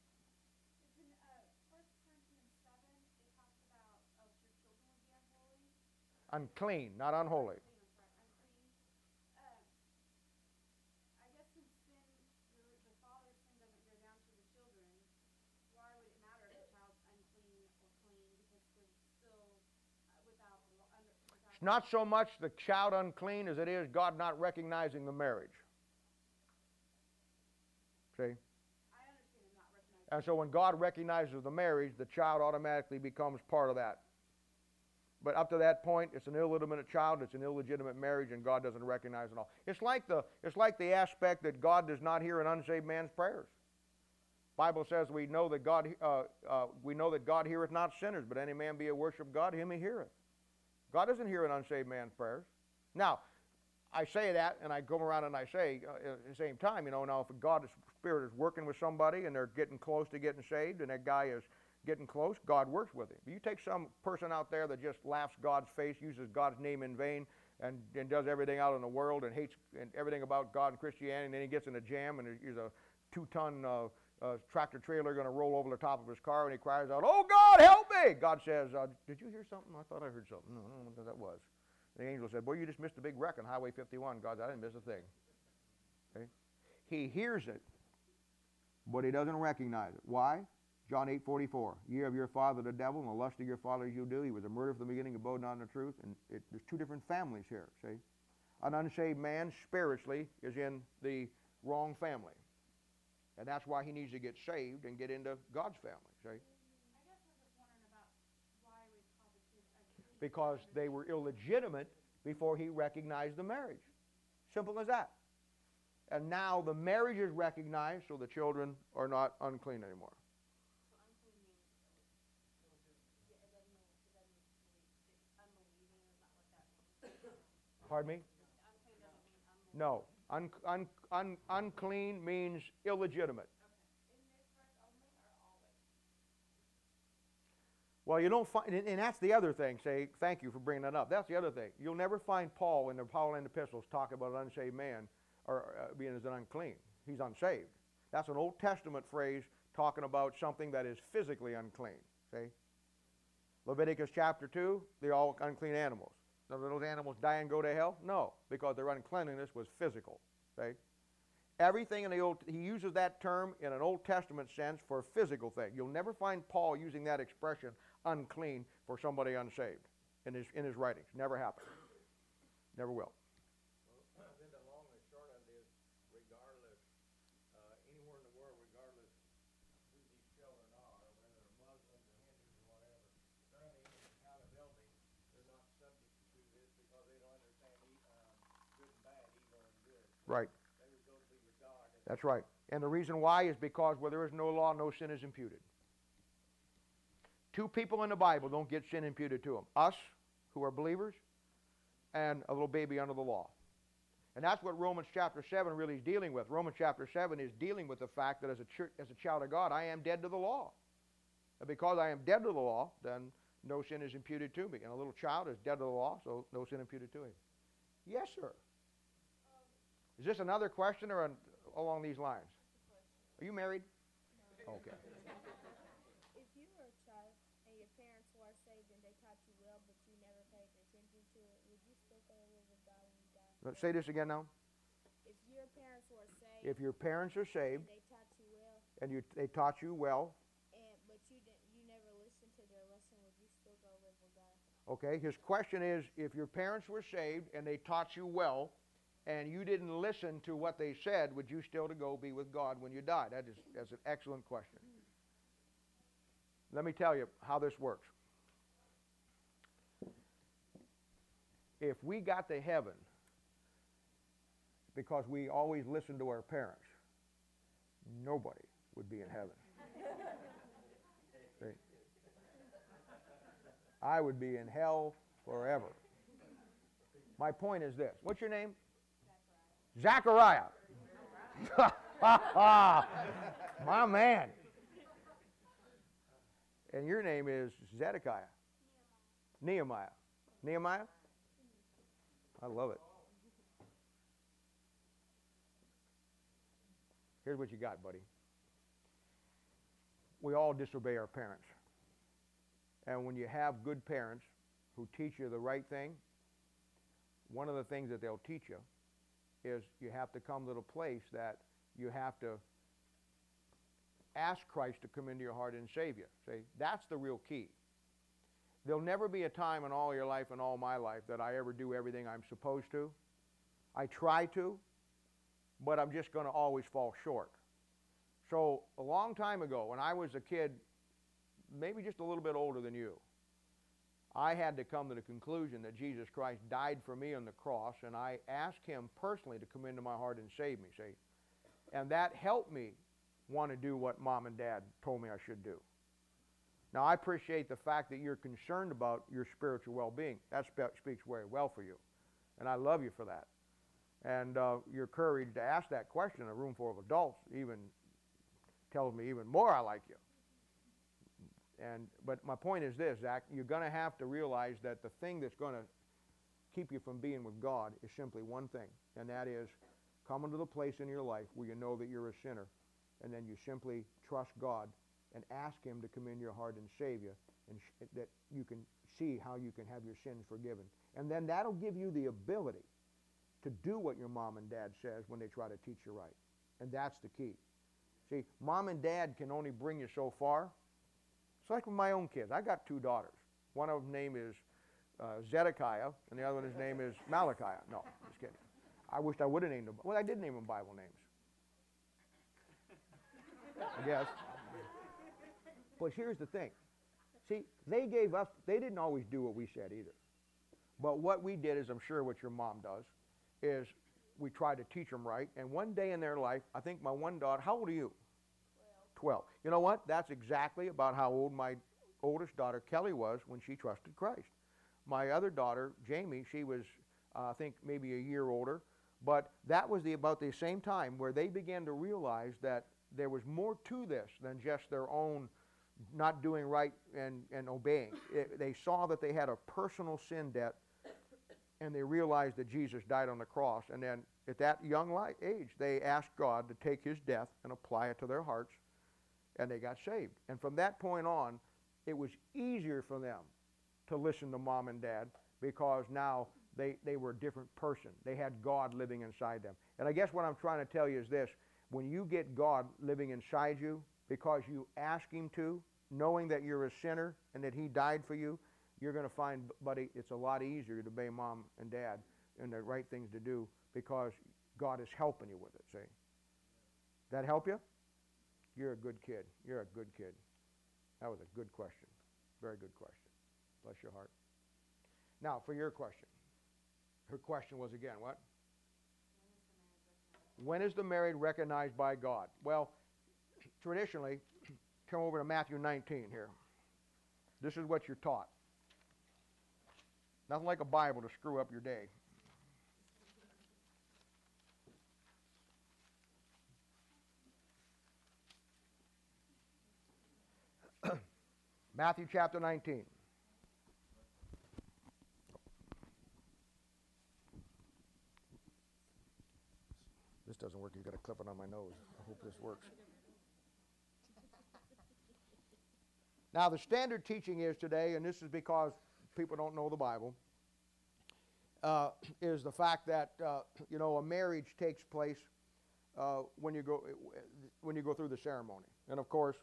Unclean, not unholy. It's not so much the child unclean as it is God not recognizing the marriage. See? I understand him not recognizing. And so when God recognizes the marriage, the child automatically becomes part of that. But up to that point, it's an illegitimate child, it's an illegitimate marriage, and God doesn't recognize it all. It's like the aspect that God does not hear an unsaved man's prayers. The Bible says we know that God heareth not sinners, but any man be a worshiper of God, him he heareth. God doesn't hear an unsaved man's prayers. Now, I say that, and I go around and I say at the same time, now if God's Spirit is working with somebody and they're getting close to getting saved, and that guy is getting close, God works with him. But you take some person out there that just laughs God's face, uses God's name in vain, and does everything out in the world and hates everything about God and Christianity, and then he gets in a jam and there's a 2-ton tractor trailer going to roll over the top of his car, and he cries out, "Oh God, help me!" God says, "Did you hear something? I thought I heard something." No, I don't know what that was. The angel said, "Boy, you just missed a big wreck on Highway 51." God said, "I didn't miss a thing." Okay? He hears it, but he doesn't recognize it. Why? John 8:44. "Ye of your father the devil, and the lust of your father you do. He was a murderer from the beginning, abode not in the truth." And there's two different families here, see? An unsaved man spiritually is in the wrong family. And that's why he needs to get saved and get into God's family, see? I guess I'm just wondering about why we call the kids unclean. Because they were illegitimate before he recognized the marriage. Simple as that. And now the marriage is recognized, so the children are not unclean anymore. Pardon me? No. Unclean means illegitimate. Well, you don't find, and that's the other thing, thank you for bringing that up. That's the other thing. You'll never find Paul in the Pauline epistles talking about an unsaved man or being as an unclean. He's unsaved. That's an Old Testament phrase talking about something that is physically unclean. See? Leviticus chapter 2, they're all unclean animals. Do those animals die and go to hell? No, because their uncleanliness was physical. See? Everything in the he uses that term in an Old Testament sense for a physical thing. You'll never find Paul using that expression, unclean, for somebody unsaved in his writings. Never happened. Never will. Well, then the long and short of it is, regardless, anywhere in the world, regardless who these children are, whether they're Muslims or Hindus or whatever, they're under any accountability. They're not subject to this because they don't understand good and bad, evil and good. Right. They would go to be with God. That's right. And the reason why is because where there is no law, no sin is imputed. Two people in the Bible don't get sin imputed to them. Us, who are believers, and a little baby under the law. And that's what Romans chapter 7 really is dealing with. Romans chapter 7 is dealing with the fact that as a child of God, I am dead to the law. And because I am dead to the law, then no sin is imputed to me. And a little child is dead to the law, so no sin imputed to him. Yes, sir. Is this another question or along these lines? Are you married? No. Okay. If you were a child and your parents were saved and they taught you well, but you never paid attention to it, would you still go to live with God when you die? Let's say this again now. If your parents were saved If your parents are saved and they taught you well, and they taught you well, but you never listened to their lesson, would you still go live with God? okay, his question is, if your parents were saved and they taught you well, and you didn't listen to what they said, would you still to go be with God when you die? That's an excellent question. Let me tell you how this works. If we got to heaven because we always listened to our parents, nobody would be in heaven. See? I would be in hell forever. My point is this. What's your name? Zachariah. My man. And your name is Zedekiah. Nehemiah. Nehemiah? I love it. Here's what you got, buddy. We all disobey our parents. And when you have good parents who teach you the right thing, one of the things that they'll teach you is you have to come to the place that you have to ask Christ to come into your heart and save you. See, that's the real key. There'll never be a time in all your life and all my life that I ever do everything I'm supposed to. I try to, but I'm just going to always fall short. So a long time ago, when I was a kid, maybe just a little bit older than you, I had to come to the conclusion that Jesus Christ died for me on the cross, and I asked him personally to come into my heart and save me, see? And that helped me want to do what Mom and Dad told me I should do. Now, I appreciate the fact that you're concerned about your spiritual well-being. That speaks very well for you, and I love you for that. And your courage to ask that question in a room full of adults even tells me even more I like you. But my point is this, Zach, you're going to have to realize that the thing that's going to keep you from being with God is simply one thing, and that is coming to the place in your life where you know that you're a sinner, and then you simply trust God and ask him to come in your heart and save you, and that you can see how you can have your sins forgiven. And then that'll give you the ability to do what your mom and dad says when they try to teach you right. And that's the key. See, mom and dad can only bring you so far. It's like with my own kids. I got two daughters. One of them name is Zedekiah, and the other one his name is Malachi. No, just kidding. I wished I would have named them. Well, I did name them Bible names, I guess. But here's the thing. See, they didn't always do what we said either. But what we did is, I'm sure what your mom does, is we tried to teach them right. And one day in their life, I think my one daughter, how old are you? 12. You know what? That's exactly about how old my oldest daughter, Kelly, was when she trusted Christ. My other daughter, Jamie, she was, I think, maybe a year older. But that was about the same time where they began to realize that there was more to this than just their own not doing right and obeying. They saw that they had a personal sin debt, and they realized that Jesus died on the cross. And then at that young age, they asked God to take his death and apply it to their hearts, and they got saved. And from that point on, it was easier for them to listen to mom and dad because now they were a different person. They had God living inside them. And I guess what I'm trying to tell you is this. When you get God living inside you because you ask him to, knowing that you're a sinner and that he died for you, you're going to find, buddy, it's a lot easier to obey mom and dad and the right things to do because God is helping you with it, see? That help you? You're a good kid. You're a good kid. That was a good question. Very good question. Bless your heart. Now, for your question. Her question was again, what? When is the married recognized by God? Well, traditionally, come over to Matthew 19 here. This is what you're taught. Nothing like a Bible to screw up your day. Matthew chapter 19. This doesn't work. You've got to clip it on my nose. I hope this works. Now, the standard teaching is today, and this is because people don't know the Bible, is the fact that a marriage takes place when you go through the ceremony. And of course,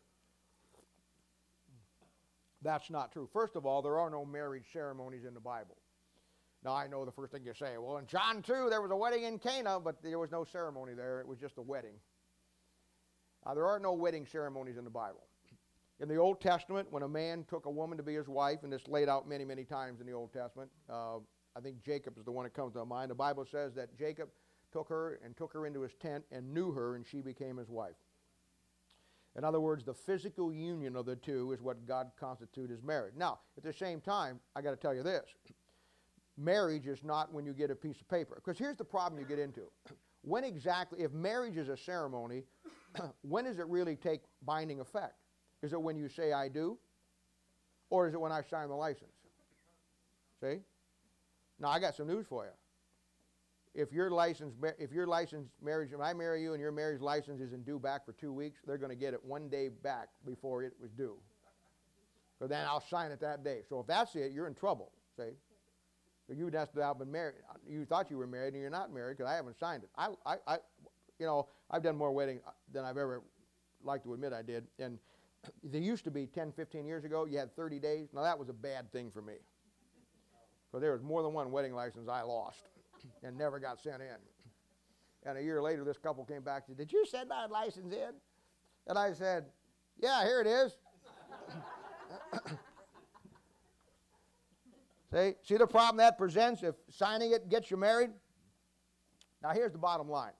that's not true. First of all, there are no marriage ceremonies in the Bible. Now, I know the first thing you say, well, in John 2, there was a wedding in Cana, but there was no ceremony there. It was just a wedding. There are no wedding ceremonies in the Bible. In the Old Testament, when a man took a woman to be his wife, and this laid out many, many times in the Old Testament, I think Jacob is the one that comes to mind. The Bible says that Jacob took her into his tent and knew her, and she became his wife. In other words, the physical union of the two is what God constitutes as marriage. Now, at the same time, I got to tell you this. Marriage is not when you get a piece of paper. Because here's the problem you get into. When exactly, if marriage is a ceremony, when does it really take binding effect? Is it when you say I do? Or is it when I sign the license? See? Now, I got some news for you. If your licensed marriage, if I marry you and your marriage license isn't due back for 2 weeks, they're going to get it 1 day back before it was due. So then I'll sign it that day. So if that's it, you're in trouble. See? So you just have been married. You thought you were married and you're not married because I haven't signed it. I've done more weddings than I've ever liked to admit I did. And there used to be 10, 15 years ago, you had 30 days. Now that was a bad thing for me. Because there was more than one wedding license I lost and never got sent in. And a year later, this couple came back and said, did you send my license in? And I said, yeah, here it is. See the problem that presents if signing it gets you married? Now here's the bottom line.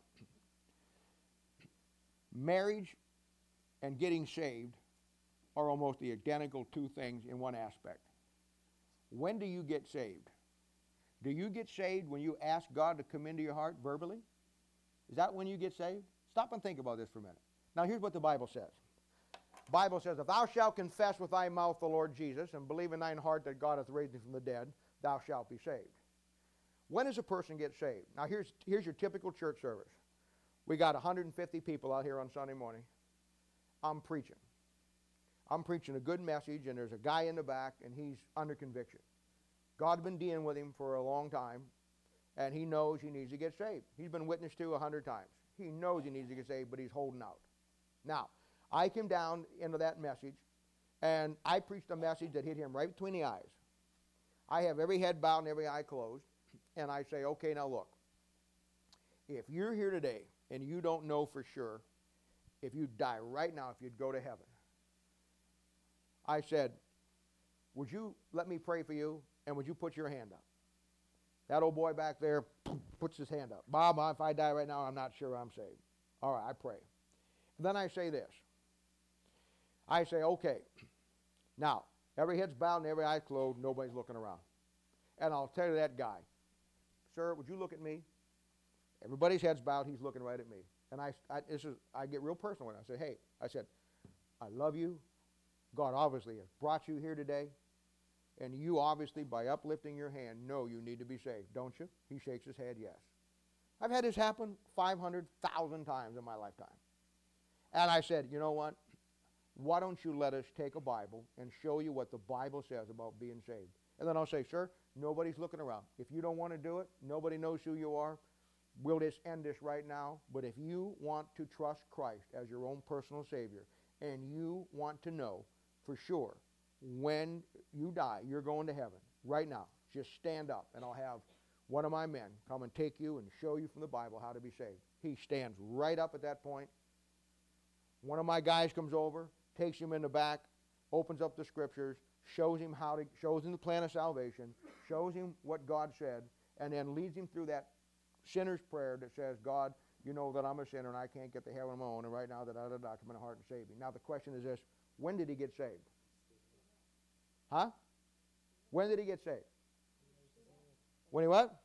Marriage and getting saved are almost the identical two things in one aspect. When do you get saved? Do you get saved when you ask God to come into your heart verbally? Is that when you get saved? Stop and think about this for a minute. Now here's what the Bible says. The Bible says, if thou shalt confess with thy mouth the Lord Jesus and believe in thine heart that God hath raised him from the dead, thou shalt be saved. When does a person get saved? Now here's your typical church service. We got 150 people out here on Sunday morning. I'm preaching a good message, and there's a guy in the back, and he's under conviction. God's been dealing with him for a long time, and he knows he needs to get saved. He's been witnessed to 100 times. He knows he needs to get saved, but he's holding out. Now, I came down into that message, and I preached a message that hit him right between the eyes. I have every head bowed and every eye closed, and I say, okay, now look. If you're here today and you don't know for sure if you die right now, if you'd go to heaven, I said, would you let me pray for you, and would you put your hand up? That old boy back there puts his hand up. Bob, if I die right now, I'm not sure I'm saved. All right, I pray. And then I say this. I say, okay, now, every head's bowed and every eye's closed, nobody's looking around. And I'll tell you that guy, sir, would you look at me? Everybody's head's bowed, he's looking right at me. And I get real personal with it. I say, hey, I love you. God obviously has brought you here today. And you obviously, by uplifting your hand, know you need to be saved, don't you? He shakes his head, yes. I've had this happen 500,000 times in my lifetime. And I said, you know what? Why don't you let us take a Bible and show you what the Bible says about being saved? And then I'll say, sir, nobody's looking around. If you don't want to do it, nobody knows who you are. We'll just end this right now. But if you want to trust Christ as your own personal Savior, and you want to know for sure when you die, you're going to heaven, right now, just stand up, and I'll have one of my men come and take you and show you from the Bible how to be saved. He stands right up at that point. One of my guys comes over, takes him in the back, opens up the scriptures, shows him the plan of salvation, shows him what God said, and then leads him through that sinner's prayer that says, God, you know that I'm a sinner and I can't get to heaven on my own, and right now come in my heart and save me. Now the question is this, when did he get saved? Huh? When did he get saved? When he what?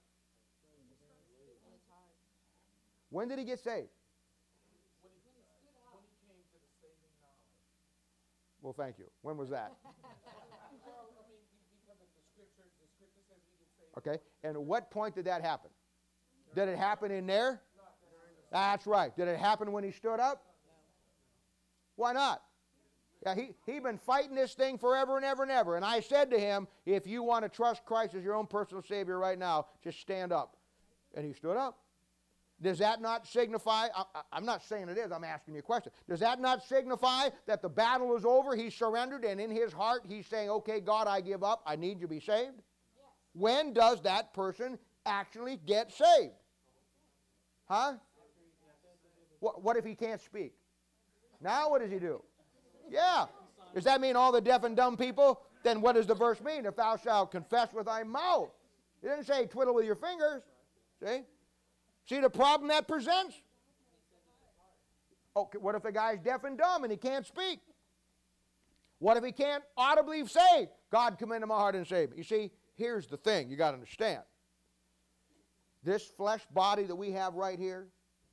When did he get saved? Well, thank you. When was that? Well, I mean, because of the scripture says we get saved. Okay. And at what point did that happen? Did it happen in there? That's right. Did it happen when he stood up? Why not? Yeah, he'd been fighting this thing forever and ever and ever. And I said to him, if you want to trust Christ as your own personal Savior right now, just stand up. And he stood up. Does that not signify, I'm not saying it is, I'm asking you a question. Does that not signify that the battle is over, he surrendered, and in his heart he's saying, okay, God, I give up, I need you to be saved? Yes. When does that person actually get saved? Huh? What if he can't speak? Now what does he do? Yeah. Does that mean all the deaf and dumb people? Then what does the verse mean? If thou shalt confess with thy mouth. It didn't say twiddle with your fingers. See? See the problem that presents? Okay, what if the guy's deaf and dumb and he can't speak? What if he can't audibly say, God, come into my heart and save me? You see, here's the thing you got to understand. This flesh body that we have right here,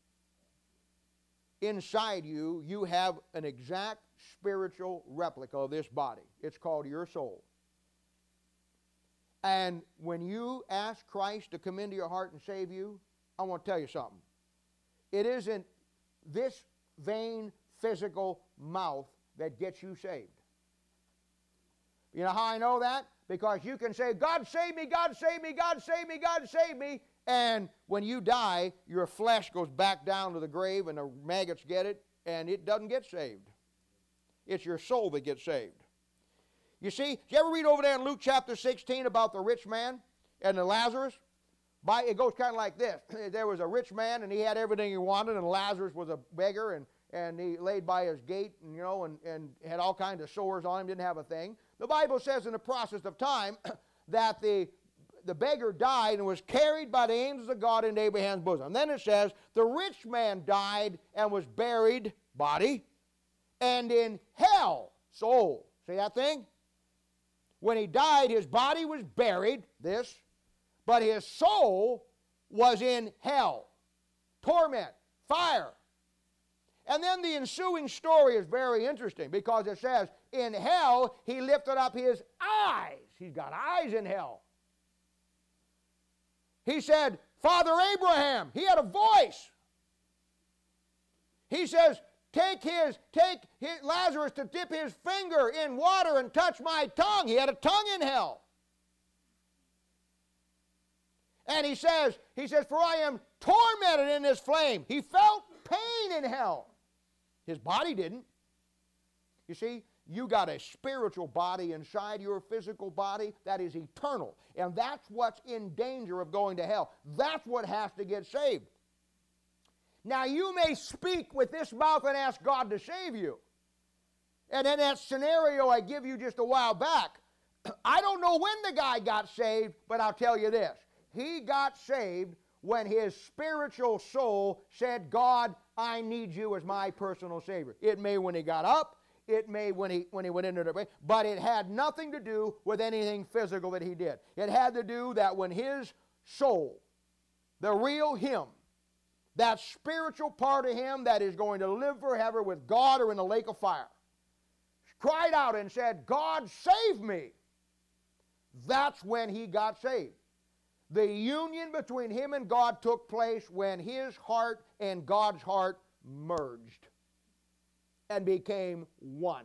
inside you, you have an exact spiritual replica of this body. It's called your soul. And when you ask Christ to come into your heart and save you, I want to tell you something. It isn't this vain physical mouth that gets you saved. You know how I know that? Because you can say, God save me, God save me, God save me, God save me. And when you die, your flesh goes back down to the grave and the maggots get it, and it doesn't get saved. It's your soul that gets saved. You see, did you ever read over there in Luke chapter 16 about the rich man and the Lazarus? It goes kind of like this. There was a rich man, and he had everything he wanted, and Lazarus was a beggar, and he laid by his gate, and, you know, and had all kinds of sores on him, didn't have a thing. The Bible says in the process of time that the beggar died and was carried by the angels of God into Abraham's bosom. And then it says the rich man died and was buried, body, and in hell, soul. See that thing? When he died, his body was buried, but his soul was in hell, torment, fire. And then the ensuing story is very interesting because it says, in hell, he lifted up his eyes. He's got eyes in hell. He said, Father Abraham, he had a voice. He says, take Lazarus to dip his finger in water and touch my tongue. He had a tongue in hell. And he says, for I am tormented in this flame. He felt pain in hell. His body didn't. You see, you got a spiritual body inside your physical body that is eternal. And that's what's in danger of going to hell. That's what has to get saved. Now, you may speak with this mouth and ask God to save you. And in that scenario I give you just a while back, I don't know when the guy got saved, but I'll tell you this. He got saved when his spiritual soul said, God, I need you as my personal Savior. It may when he got up, it may when he went into the, but it had nothing to do with anything physical that he did. It had to do that when his soul, the real him, that spiritual part of him that is going to live forever with God or in the lake of fire, cried out and said, God, save me. That's when he got saved. The union between him and God took place when his heart and God's heart merged and became one.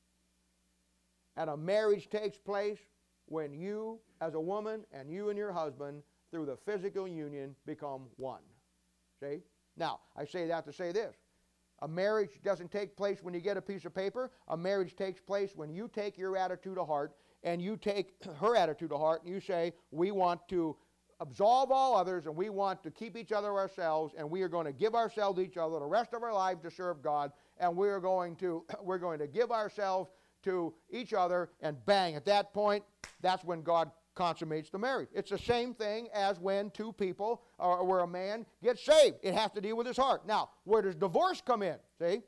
And a marriage takes place when you as a woman and you and your husband through the physical union become one. See? Now, I say that to say this. A marriage doesn't take place when you get a piece of paper. A marriage takes place when you take your attitude to heart and you take her attitude to heart and you say, we want to absolve all others and we want to keep each other ourselves and we are going to give ourselves to each other the rest of our lives to serve God and we're going to give ourselves to each other and bang, at that point, that's when God consummates the marriage. It's the same thing as when two people or where a man gets saved. It has to deal with his heart. Now, where does divorce come in? See?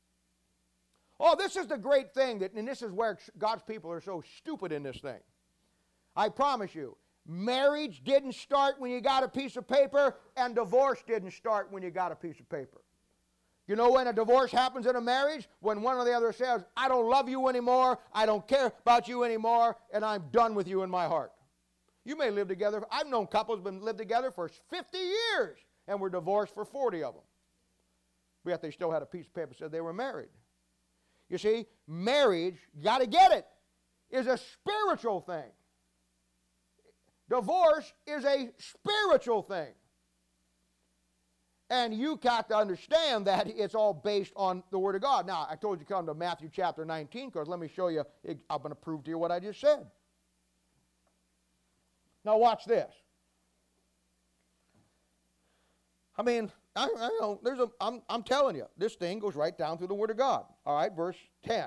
Oh, this is the great thing, and this is where God's people are so stupid in this thing. I promise you, marriage didn't start when you got a piece of paper, and divorce didn't start when you got a piece of paper. You know when a divorce happens in a marriage? When one or the other says, I don't love you anymore, I don't care about you anymore, and I'm done with you in my heart. You may live together. I've known couples been lived together for 50 years and were divorced for 40 of them. Yet they still had a piece of paper that said they were married. You see, marriage, you got to get it, is a spiritual thing. Divorce is a spiritual thing. And you got to understand that it's all based on the Word of God. Now, I told you to come to Matthew chapter 19, because let me show you, I'm going to prove to you what I just said. Now watch this. I mean, I know, I'm telling you, this thing goes right down through the Word of God. All right, verse 10.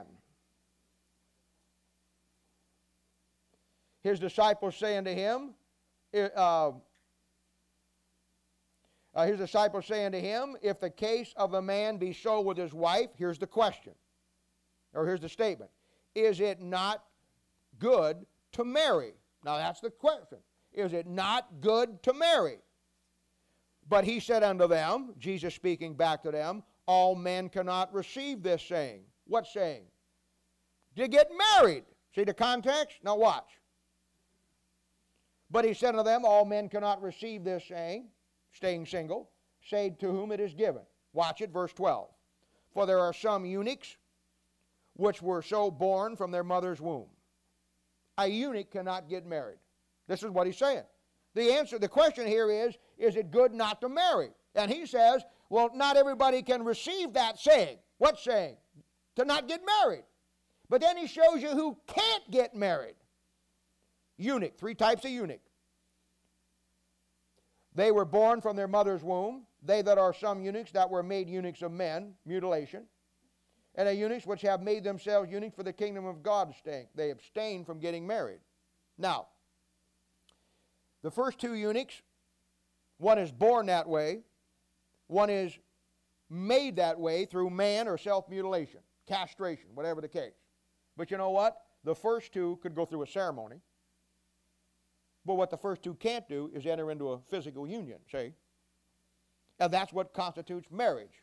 His disciples say unto him, if the case of a man be so with his wife, here's the question, or here's the statement, is it not good to marry? Now that's the question. Is it not good to marry? But he said unto them, Jesus speaking back to them, all men cannot receive this saying. What saying? To get married. See the context? Now watch. But he said unto them, all men cannot receive this saying, staying single, save to whom it is given. Watch it, verse 12. For there are some eunuchs which were so born from their mother's womb. A eunuch cannot get married. This is what he's saying. The question here is it good not to marry? And he says, well, not everybody can receive that saying. What saying? To not get married. But then he shows you who can't get married. Eunuch, 3 types of eunuch. They were born from their mother's womb. They that are some eunuchs that were made eunuchs of men, mutilation. And a eunuchs which have made themselves eunuchs for the kingdom of God. They abstain from getting married. Now, the first 2 eunuchs, one is born that way, one is made that way through man or self-mutilation, castration, whatever the case. But you know what? The first 2 could go through a ceremony. But what the first 2 can't do is enter into a physical union, see? And that's what constitutes marriage.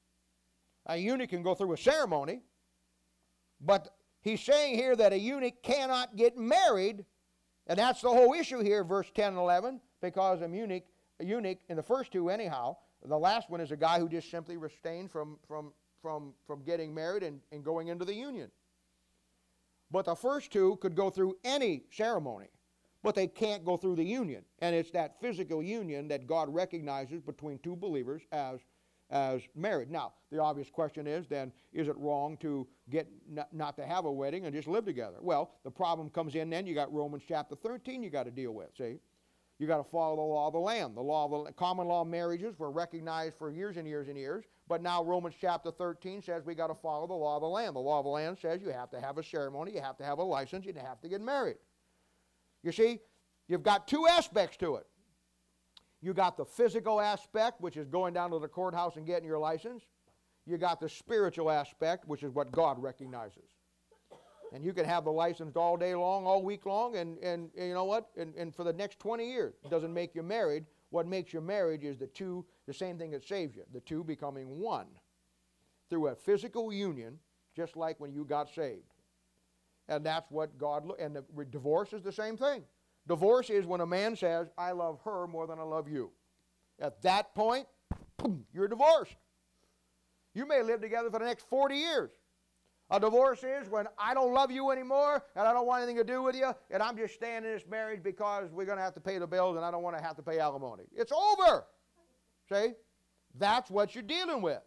A eunuch can go through a ceremony, but he's saying here that a eunuch cannot get married, and that's the whole issue here, verse 10 and 11, because a eunuch in the first 2 anyhow, the last one is a guy who just simply abstained from getting married and going into the union. But the first 2 could go through any ceremony, but they can't go through the union. And it's that physical union that God recognizes between 2 believers as married. Now, the obvious question is then, is it wrong to not to have a wedding and just live together? Well, the problem comes in then, you got Romans chapter 13 you got to deal with, see? You got to follow the law of the land. The law of the common law marriages were recognized for years and years and years, but now Romans chapter 13 says we got to follow the law of the land. The law of the land says you have to have a ceremony, you have to have a license, you have to get married. You see, you've got 2 aspects to it. You got the physical aspect, which is going down to the courthouse and getting your license. You got the spiritual aspect, which is what God recognizes. And you can have the license all day long, all week long, and you know what? And for the next 20 years. It doesn't make you married. What makes you married is the same thing that saves you, the 2 becoming one through a physical union, just like when you got saved. And that's what God, and the divorce is the same thing. Divorce is when a man says, I love her more than I love you. At that point, boom, you're divorced. You may live together for the next 40 years. A divorce is when I don't love you anymore and I don't want anything to do with you and I'm just staying in this marriage because we're going to have to pay the bills and I don't want to have to pay alimony. It's over. See? That's what you're dealing with.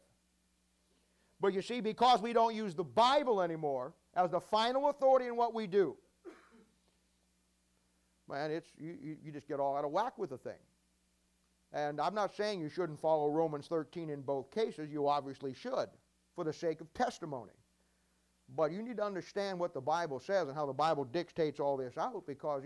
But you see, because we don't use the Bible anymore as the final authority in what we do, man, you just get all out of whack with the thing. And I'm not saying you shouldn't follow Romans 13 in both cases. You obviously should, for the sake of testimony. But you need to understand what the Bible says and how the Bible dictates all this out, because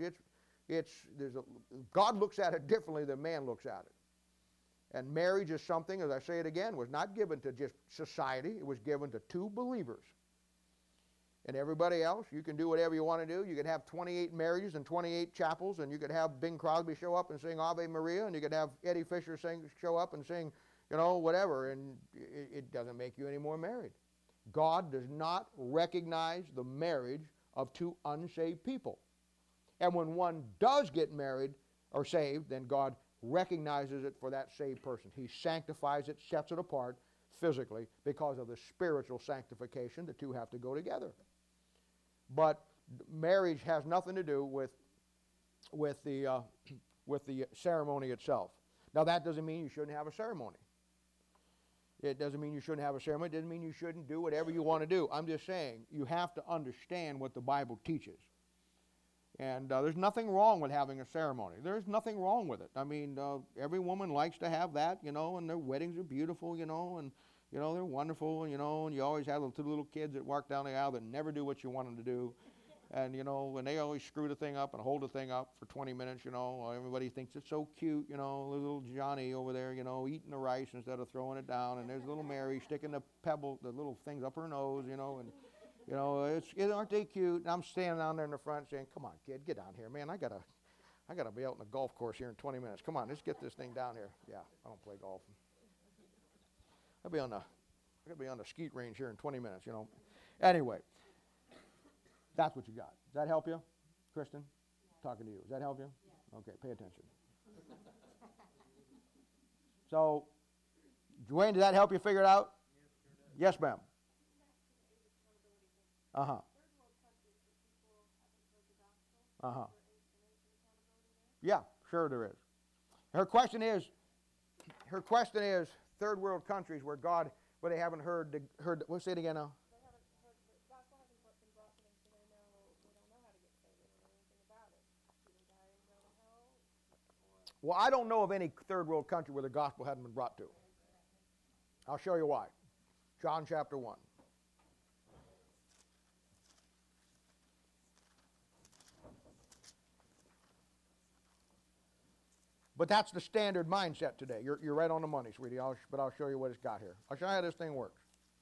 God looks at it differently than man looks at it. And marriage is something, as I say it again, was not given to just society. It was given to 2 believers. And everybody else, you can do whatever you want to do. You can have 28 marriages and 28 chapels, and you could have Bing Crosby show up and sing Ave Maria, and you could have Eddie Fisher show up and sing, you know, whatever, and it doesn't make you any more married. God does not recognize the marriage of two unsaved people. And when one does get married or saved, then God recognizes it for that saved person. He sanctifies it, sets it apart physically because of the spiritual sanctification. The two have to go together. But marriage has nothing to do with the ceremony itself. Now that doesn't mean you shouldn't have a ceremony. It doesn't mean you shouldn't have a ceremony. It doesn't mean you shouldn't do whatever you want to do. I'm just saying you have to understand what the Bible teaches. And there's nothing wrong with having a ceremony. There's nothing wrong with it. I mean, every woman likes to have that, you know, and their weddings are beautiful, you know, and, you know, they're wonderful, you know, and you always have the two little kids that walk down the aisle that never do what you want them to do. And, you know, and they always screw the thing up and hold the thing up for 20 minutes, you know. Everybody thinks it's so cute, you know, little Johnny over there, you know, eating the rice instead of throwing it down. And there's little Mary sticking the pebble, the little things up her nose, you know, and, you know, aren't they cute? And I'm standing down there in the front saying, come on, kid, get down here, man. I gotta be out in the golf course here in 20 minutes. Come on, let's get this thing down here. Yeah, I don't play golf. I gotta be on the skeet range here in 20 minutes, you know. Anyway, that's what you got. Does that help you, Kristen? Yeah. Talking to you. Does that help you? Yeah. Okay, pay attention. So, Dwayne, did that help you figure it out? Yes, sure does. Yes, ma'am. Uh-huh. Uh-huh. Yeah, sure there is. Her question is third world countries where they haven't heard, we'll say it again now. They haven't heard, the gospel hasn't been brought to them, so they don't know how to get saved. They don't know anything about it. Do they die and go to hell? Well, I don't know of any third world country where the gospel hadn't been brought to. I'll show you why. John chapter 1. But that's the standard mindset today. You're right on the money, sweetie, but I'll show you what it's got here. I'll show you how this thing works.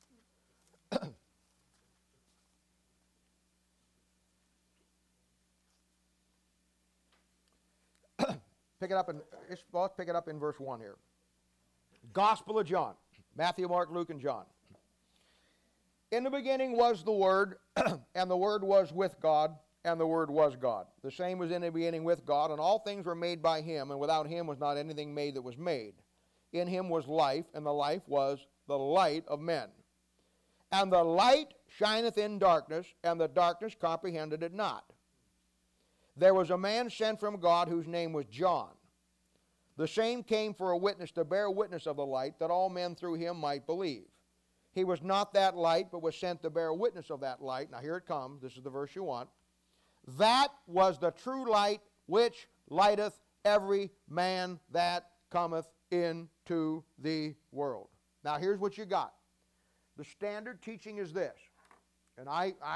Let's pick it up in verse 1 here. Gospel of John. Matthew, Mark, Luke, and John. In the beginning was the Word, and the Word was with God, and the Word was God. The same was in the beginning with God, and all things were made by Him, and without Him was not anything made that was made. In Him was life, and the life was the light of men. And the light shineth in darkness, and the darkness comprehended it not. There was a man sent from God whose name was John. The same came for a witness to bear witness of the light, that all men through him might believe. He was not that light, but was sent to bear witness of that light. Now here it comes. This is the verse you want. That was the true light which lighteth every man that cometh into the world. Now here's what you got. The standard teaching is this. And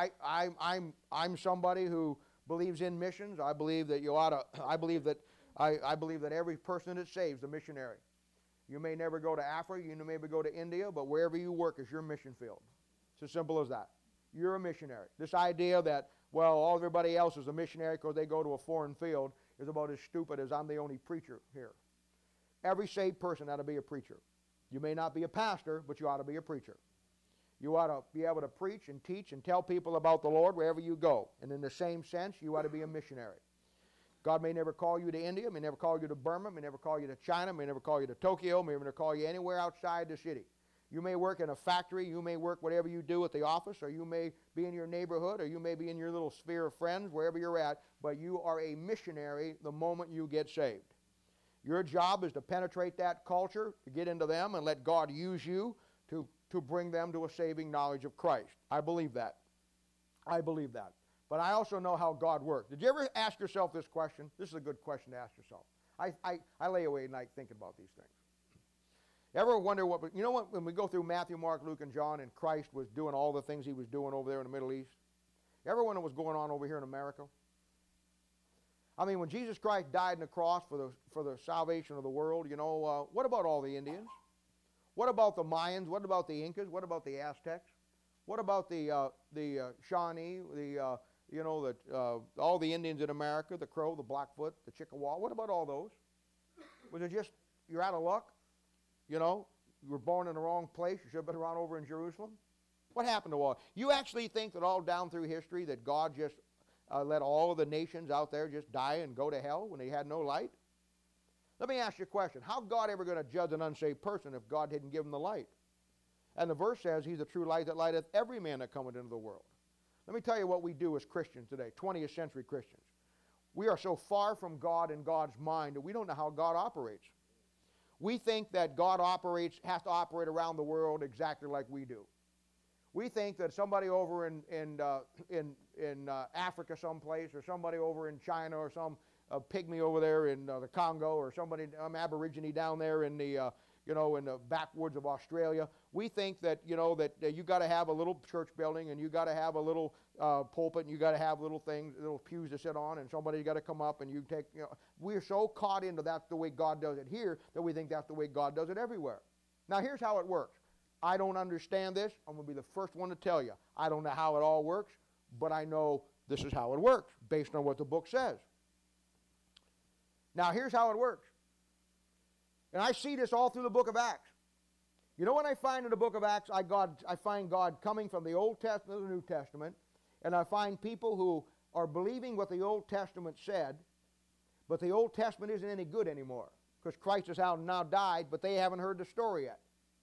I'm somebody who believes in missions. I believe that I believe that every person that saves is a missionary. You may never go to Africa, you may never go to India, but wherever you work is your mission field. It's as simple as that. You're a missionary. This idea that, well, everybody else is a missionary because they go to a foreign field is about as stupid as I'm the only preacher here. Every saved person ought to be a preacher. You may not be a pastor, but you ought to be a preacher. You ought to be able to preach and teach and tell people about the Lord wherever you go. And in the same sense, you ought to be a missionary. God may never call you to India, may never call you to Burma, may never call you to China, may never call you to Tokyo, may never call you anywhere outside the city. You may work in a factory, you may work whatever you do at the office, or you may be in your neighborhood, or you may be in your little sphere of friends, wherever you're at, but you are a missionary the moment you get saved. Your job is to penetrate that culture, to get into them, and let God use you to bring them to a saving knowledge of Christ. I believe that. I believe that. But I also know how God works. Did you ever ask yourself this question? This is a good question to ask yourself. I lay awake at night thinking about these things. Ever wonder when we go through Matthew, Mark, Luke, and John, and Christ was doing all the things he was doing over there in the Middle East? Ever wonder what was going on over here in America? I mean, when Jesus Christ died on the cross for the salvation of the world, what about all the Indians? What about the Mayans? What about the Incas? What about the Aztecs? What about the Shawnee, all the Indians in America, the Crow, the Blackfoot, the Chippewa? What about all those? Was it just, you're out of luck? You were born in the wrong place. You should have been around over in Jerusalem. What happened to all? You actually think that all down through history that God just let all of the nations out there just die and go to hell when they had no light? Let me ask you a question. How God ever going to judge an unsaved person if God didn't give him the light? And the verse says, he's the true light that lighteth every man that cometh into the world. Let me tell you what we do as Christians today, 20th century Christians. We are so far from God and God's mind that we don't know how God operates. We think that God has to operate around the world exactly like we do. We think that somebody over in Africa someplace, or somebody over in China, or some pygmy over there in the Congo, or somebody, Aborigine down there in the in the backwoods of Australia. We think that that you got to have a little church building, and you got to have a little pulpit, and you got to have little things, little pews to sit on, and somebody got to come up and you take. We're so caught into that's the way God does it here that we think that's the way God does it everywhere. Now here's how it works. I don't understand this. I'm going to be the first one to tell you. I don't know how it all works, but I know this is how it works based on what the book says. Now here's how it works. And I see this all through the book of Acts. You know what I find in the book of Acts? I find God coming from the Old Testament to the New Testament, and I find people who are believing what the Old Testament said, but the Old Testament isn't any good anymore because Christ has now died, but they haven't heard the story yet.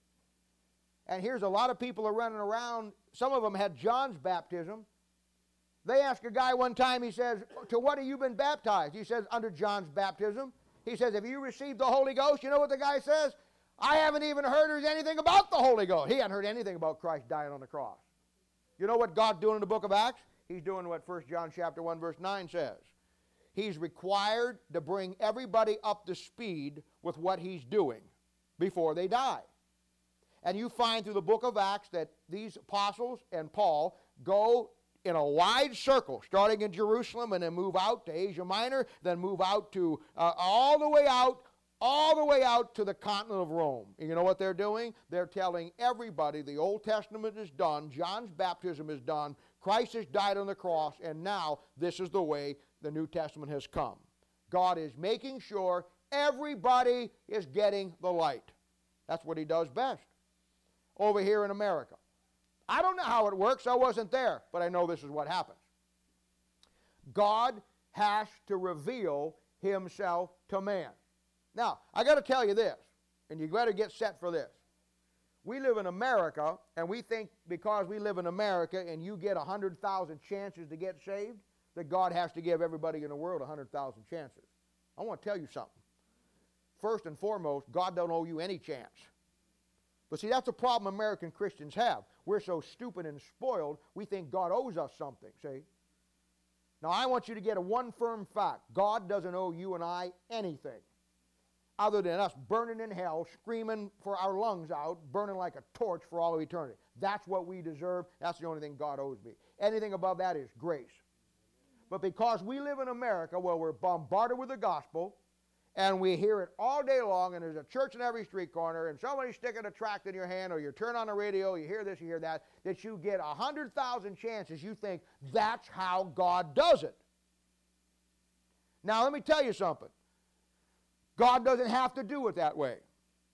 And here's a lot of people are running around. Some of them had John's baptism. They asked a guy one time, he says, to what have you been baptized? He says, under John's baptism. He says, have you received the Holy Ghost? You know what the guy says? I haven't even heard there's anything about the Holy Ghost. He hadn't heard anything about Christ dying on the cross. You know what God's doing in the book of Acts? He's doing what 1 John chapter 1 verse 9 says. He's required to bring everybody up to speed with what he's doing before they die. And you find through the book of Acts that these apostles and Paul go in a wide circle, starting in Jerusalem and then move out to Asia Minor, then move out to all the way out to the continent of Rome. And you know what they're doing? They're telling everybody the Old Testament is done, John's baptism is done, Christ has died on the cross, and now this is the way the New Testament has come. God is making sure everybody is getting the light. That's what he does best over here in America. I don't know how it works. I wasn't there, but I know this is what happens. God has to reveal himself to man. Now, I got to tell you this, and you better get set for this. We live in America, and we think because we live in America and you get 100,000 chances to get saved, that God has to give everybody in the world 100,000 chances. I want to tell you something. First and foremost, God don't owe you any chance. But see, that's a problem American Christians have. We're so stupid and spoiled, we think God owes us something, see? Now, I want you to get one firm fact. God doesn't owe you and I anything other than us burning in hell, screaming for our lungs out, burning like a torch for all of eternity. That's what we deserve. That's the only thing God owes me. Anything above that is grace. But because we live in America where we're bombarded with the gospel, and we hear it all day long, and there's a church in every street corner, and somebody's sticking a tract in your hand, or you turn on the radio, you hear this, you hear that, that you get 100,000 chances, you think that's how God does it. Now, let me tell you something. God doesn't have to do it that way.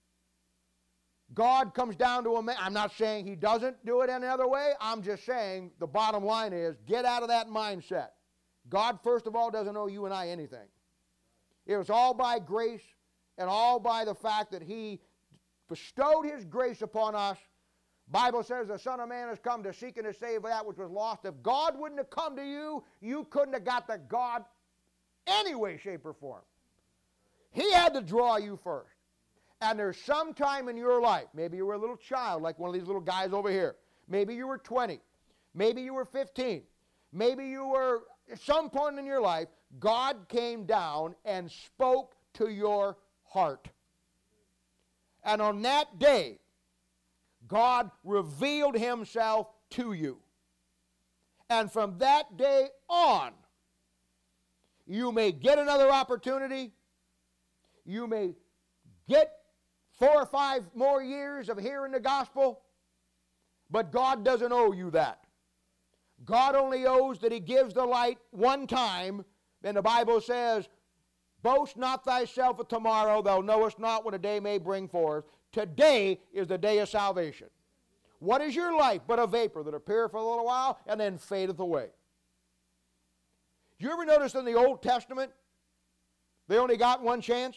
God comes down to a man. I'm not saying he doesn't do it any other way. I'm just saying the bottom line is get out of that mindset. God, first of all, doesn't owe you and I anything. It was all by grace and all by the fact that he bestowed his grace upon us. Bible says the Son of Man has come to seek and to save that which was lost. If God wouldn't have come to you, you couldn't have got to God any way, shape, or form. He had to draw you first. And there's some time in your life, maybe you were a little child like one of these little guys over here. Maybe you were 20. Maybe you were 15. Maybe you were at some point in your life, God came down and spoke to your heart. And on that day, God revealed himself to you. And from that day on, you may get another opportunity. You may get 4 or 5 more years of hearing the gospel. But God doesn't owe you that. God only owes that he gives the light one time. And the Bible says, boast not thyself of tomorrow, thou knowest not what a day may bring forth. Today is the day of salvation. What is your life but a vapor that appeareth for a little while and then fadeth away? Do you ever notice in the Old Testament they only got one chance?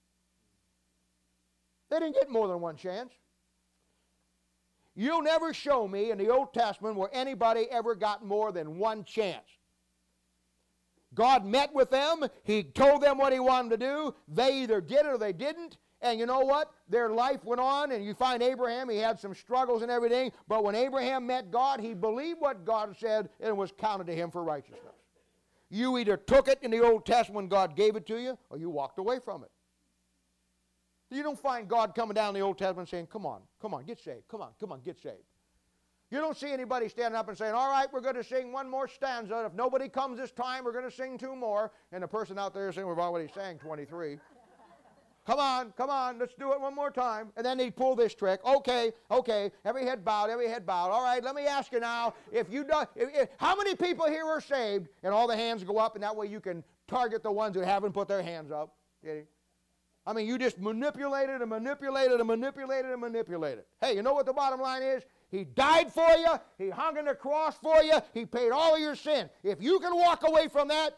They didn't get more than one chance. You'll never show me in the Old Testament where anybody ever got more than one chance. God met with them. He told them what He wanted to do. They either did it or they didn't. And you know what? Their life went on, and you find Abraham, he had some struggles and everything, but when Abraham met God, he believed what God said, and it was counted to him for righteousness. You either took it in the Old Testament when God gave it to you, or you walked away from it. You don't find God coming down in the Old Testament saying, come on, get saved. Come on, get saved. You don't see anybody standing up and saying, all right, we're going to sing one more stanza. If nobody comes this time, we're going to sing two more. And the person out there saying, we've already sang 23. Come on, let's do it one more time. And then they pull this trick. Okay, every head bowed. All right, let me ask you now, how many people here are saved? And all the hands go up, and that way you can target the ones who haven't put their hands up. I mean, you just manipulated and manipulated and manipulated and manipulated. Hey, you know what the bottom line is? He died for you. He hung on the cross for you. He paid all of your sin. If you can walk away from that,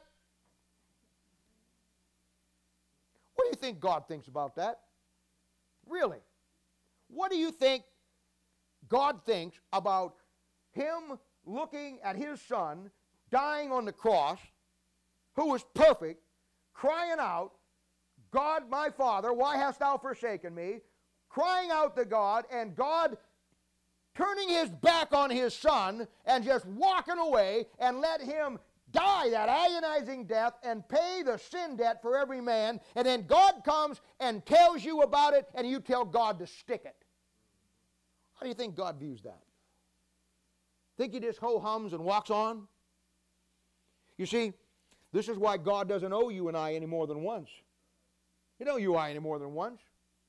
what do you think God thinks about that? Really? What do you think God thinks about Him looking at His Son dying on the cross, who was perfect, crying out, God, my Father, why hast thou forsaken me? Crying out to God, and God turning His back on His Son and just walking away and let Him die that agonizing death and pay the sin debt for every man, and then God comes and tells you about it, and you tell God to stick it. How do you think God views that? Think He just ho-hums and walks on? You see, this is why God doesn't owe you and I any more than once. He don't owe you and I any more than once.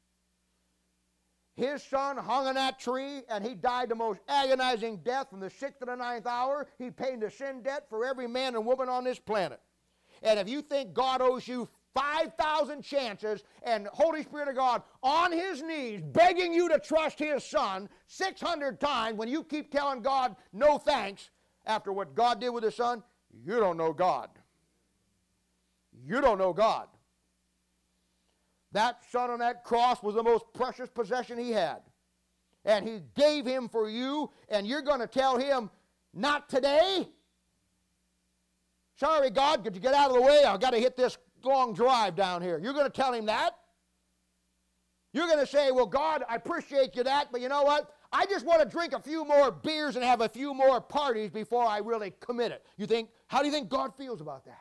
His Son hung on that tree, and He died the most agonizing death from the 6th to the 9th hour. He paid the sin debt for every man and woman on this planet. And if you think God owes you 5,000 chances, and Holy Spirit of God on His knees begging you to trust His Son 600 times, when you keep telling God no thanks after what God did with His Son, you don't know God. You don't know God. That Son on that cross was the most precious possession He had. And He gave Him for you, and you're going to tell Him, not today? Sorry, God, could you get out of the way? I've got to hit this long drive down here. You're going to tell Him that? You're going to say, well, God, I appreciate you that, but you know what? I just want to drink a few more beers and have a few more parties before I really commit it. How do you think God feels about that?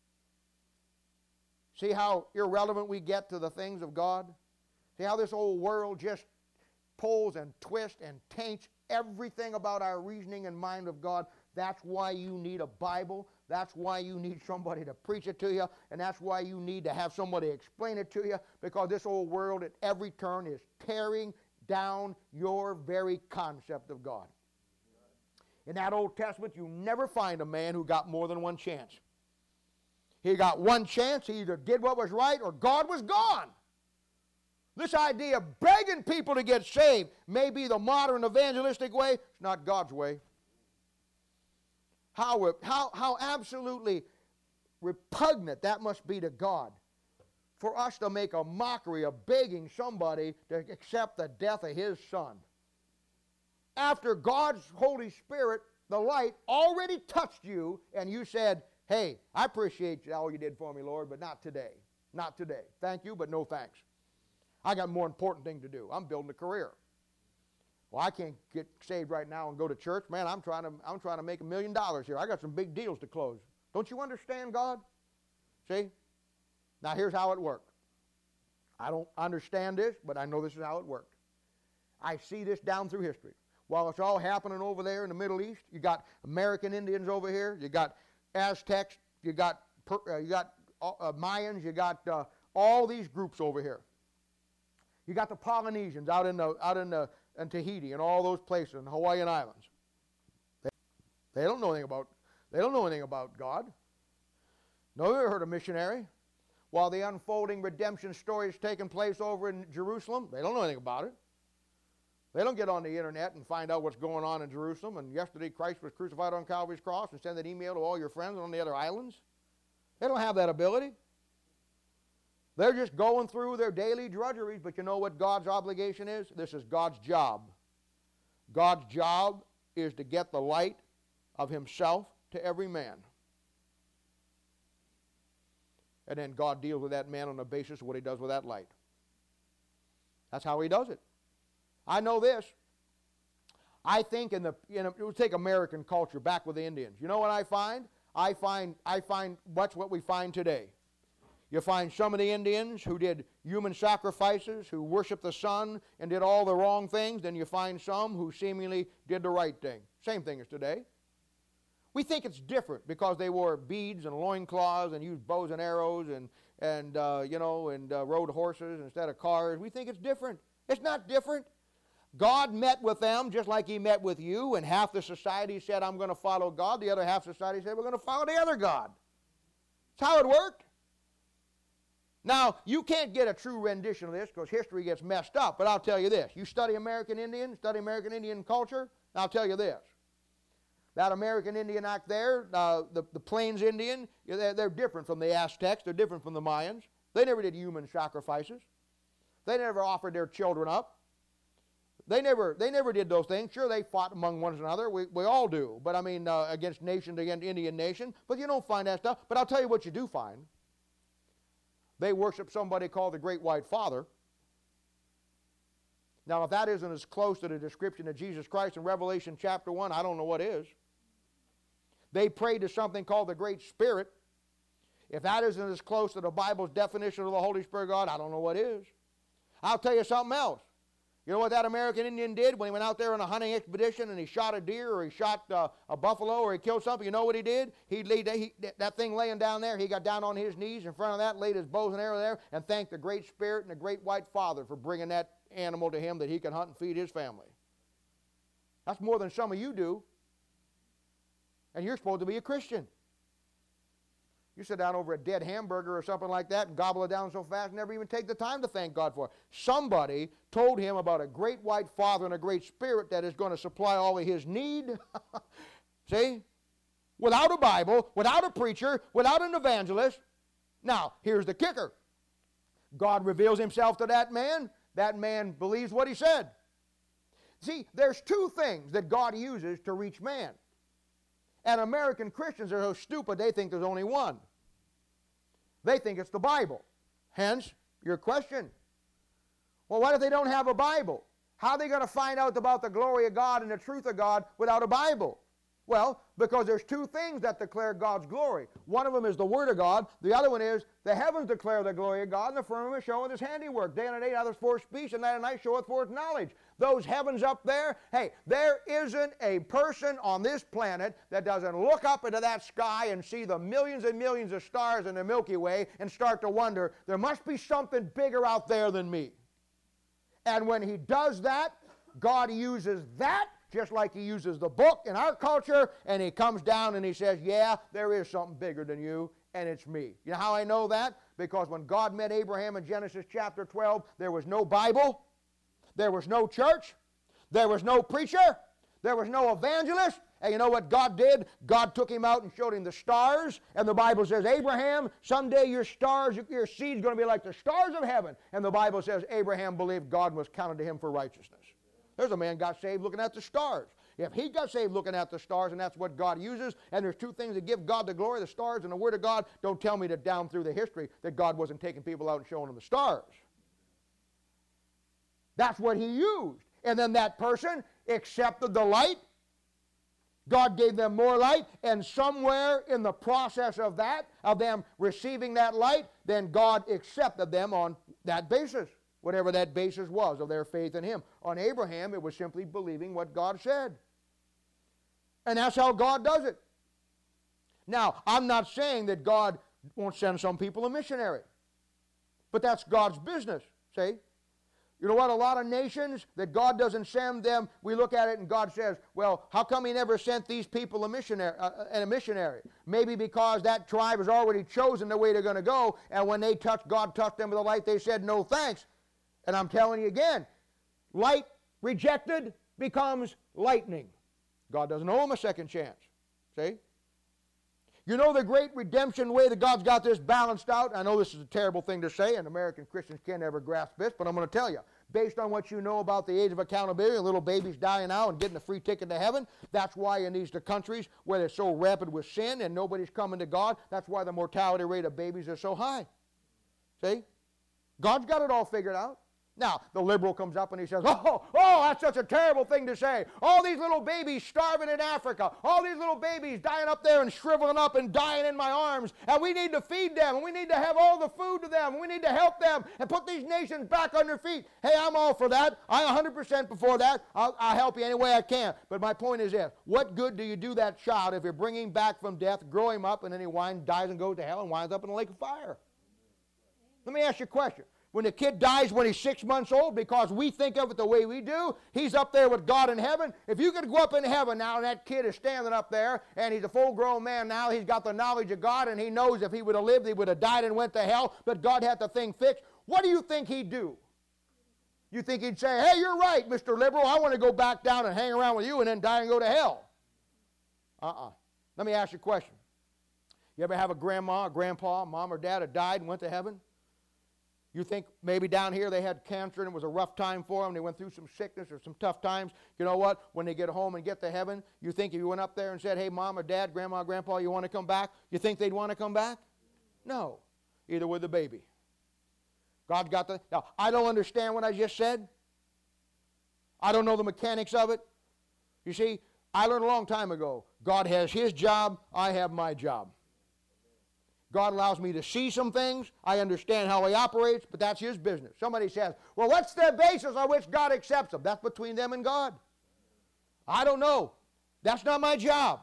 See how irrelevant we get to the things of God? See how this old world just pulls and twists and taints everything about our reasoning and mind of God? That's why you need a Bible. That's why you need somebody to preach it to you. And that's why you need to have somebody explain it to you, because this old world at every turn is tearing down your very concept of God. In that Old Testament, you never find a man who got more than one chance. He got one chance. He either did what was right or God was gone. This idea of begging people to get saved may be the modern evangelistic way. It's not God's way. How absolutely repugnant that must be to God for us to make a mockery of begging somebody to accept the death of His Son. After God's Holy Spirit, the light, already touched you, and you said, hey, I appreciate all you did for me, Lord, but not today. Not today. Thank you, but no thanks. I got more important thing to do. I'm building a career. Well, I can't get saved right now and go to church. Man, I'm trying to make $1 million here. I got some big deals to close. Don't you understand God? See? Now here's how it worked. I don't understand this, but I know this is how it worked. I see this down through history. While it's all happening over there in the Middle East, you got American Indians over here, you got Aztecs, you got Mayans, you got all these groups over here. You got the Polynesians out in Tahiti and all those places, and Hawaiian Islands. They don't know anything about God. No, they never heard a missionary. while the unfolding redemption story is taking place over in Jerusalem. They don't know anything about it. They don't get on the internet and find out what's going on in Jerusalem. And yesterday Christ was crucified on Calvary's cross, and send that email to all your friends on the other islands. They don't have that ability. They're just going through their daily drudgeries. But you know what God's obligation is? This is God's job. God's job is to get the light of Himself to every man. And then God deals with that man on the basis of what He does with that light. That's how He does it. I know this. I think we'll take American culture back with the Indians. You know what I find? I find what's what we find today. You find some of the Indians who did human sacrifices, who worshiped the sun and did all the wrong things. Then you find some who seemingly did the right thing. Same thing as today. We think it's different because they wore beads and loincloths and used bows and arrows and rode horses instead of cars. We think it's different. It's not different. God met with them just like He met with you, and half the society said, I'm going to follow God. The other half of society said, we're going to follow the other God. That's how it worked. Now, you can't get a true rendition of this because history gets messed up, but I'll tell you this. You study American Indian, study American Indian culture, and I'll tell you this. That American Indian act there, the Plains Indian, they're different from the Aztecs. They're different from the Mayans. They never did human sacrifices. They never offered their children up. They never did those things. Sure, they fought among one another. We all do. But I mean, against nation, against Indian nation. But you don't find that stuff. But I'll tell you what you do find. They worship somebody called the Great White Father. Now, if that isn't as close to the description of Jesus Christ in Revelation chapter 1, I don't know what is. They pray to something called the Great Spirit. If that isn't as close to the Bible's definition of the Holy Spirit of God, I don't know what is. I'll tell you something else. You know what that American Indian did when he went out there on a hunting expedition and he shot a deer or he shot a buffalo or he killed something? You know what he did? That thing laying down there, he got down on his knees in front of that, laid his bows and arrows there, and thanked the Great Spirit and the Great White Father for bringing that animal to him that he can hunt and feed his family. That's more than some of you do. And you're supposed to be a Christian. You sit down over a dead hamburger or something like that and gobble it down so fast and never even take the time to thank God for it. Somebody told him about a great white Father and a great Spirit that is going to supply all of his need. See? Without a Bible, without a preacher, without an evangelist. Now, here's the kicker. God reveals Himself to that man. That man believes what He said. See, there's two things that God uses to reach man. And American Christians are so stupid they think there's only one. They think it's the Bible. Hence, your question. Well, what if they don't have a Bible? How are they going to find out about the glory of God and the truth of God without a Bible? Well, because there's two things that declare God's glory. One of them is the Word of God. The other one is the heavens declare the glory of God, and the firmament showeth His handiwork. Day and night hath forth speech, and night and night showeth forth knowledge. Those heavens up there, hey, there isn't a person on this planet that doesn't look up into that sky and see the millions and millions of stars in the Milky Way and start to wonder, there must be something bigger out there than me. And when He does that, God uses that just like He uses the book in our culture, and He comes down and He says, yeah, there is something bigger than you, and it's me. You know how I know that? Because when God met Abraham in Genesis chapter 12, there was no Bible, there was no church, there was no preacher, there was no evangelist. And you know what God did? God took him out and showed him the stars, and the Bible says, Abraham, someday your seed's going to be like the stars of heaven. And the Bible says Abraham believed God was counted to him for righteousness. There's a man got saved looking at the stars. If he got saved looking at the stars, and that's what God uses, and there's two things that give God the glory, the stars and the Word of God, don't tell me that down through the history that God wasn't taking people out and showing them the stars. That's what He used. And then that person accepted the light. God gave them more light, and somewhere in the process of that, of them receiving that light, then God accepted them on that basis. Whatever that basis was of their faith in Him. On Abraham, it was simply believing what God said. And that's how God does it. Now, I'm not saying that God won't send some people a missionary. But that's God's business, see? You know what? A lot of nations that God doesn't send them, we look at it and God says, well, how come he never sent these people a missionary? Maybe because that tribe has already chosen the way they're going to go, and when God touched them with a light, they said no thanks. And I'm telling you again, light rejected becomes lightning. God doesn't owe them a second chance. See? You know the great redemption way that God's got this balanced out? I know this is a terrible thing to say, and American Christians can't ever grasp this, but I'm going to tell you. Based on what you know about the age of accountability, and little babies dying out and getting a free ticket to heaven, that's why in these countries where they're so rampant with sin and nobody's coming to God, that's why the mortality rate of babies is so high. See? God's got it all figured out. Now, the liberal comes up and he says, oh, that's such a terrible thing to say. All these little babies starving in Africa. All these little babies dying up there and shriveling up and dying in my arms. And we need to feed them. And we need to have all the food to them. And we need to help them and put these nations back on their feet. Hey, I'm all for that. I'm 100% before that. I'll help you any way I can. But my point is this. What good do you do that child if you're bringing him back from death, grow him up, and then he dies and goes to hell and winds up in a lake of fire? Let me ask you a question. When the kid dies when he's 6 months old, because we think of it the way we do, he's up there with God in heaven. If you could go up in heaven now and that kid is standing up there and he's a full-grown man now, he's got the knowledge of God and he knows if he would have lived, he would have died and went to hell, but God had the thing fixed. What do you think he'd do? You think he'd say, hey, you're right, Mr. Liberal, I want to go back down and hang around with you and then die and go to hell? Let me ask you a question. You ever have a grandma, a grandpa, mom or dad that died and went to heaven? You think maybe down here they had cancer and it was a rough time for them. They went through some sickness or some tough times. You know what? When they get home and get to heaven, you think if you went up there and said, hey, mom or dad, grandma, grandpa, you want to come back? You think they'd want to come back? No. Either with the baby. God's got the... Now, I don't understand what I just said. I don't know the mechanics of it. You see, I learned a long time ago, God has his job, I have my job. God allows me to see some things. I understand how he operates, but that's his business. Somebody says, well, what's the basis on which God accepts them? That's between them and God. I don't know. That's not my job.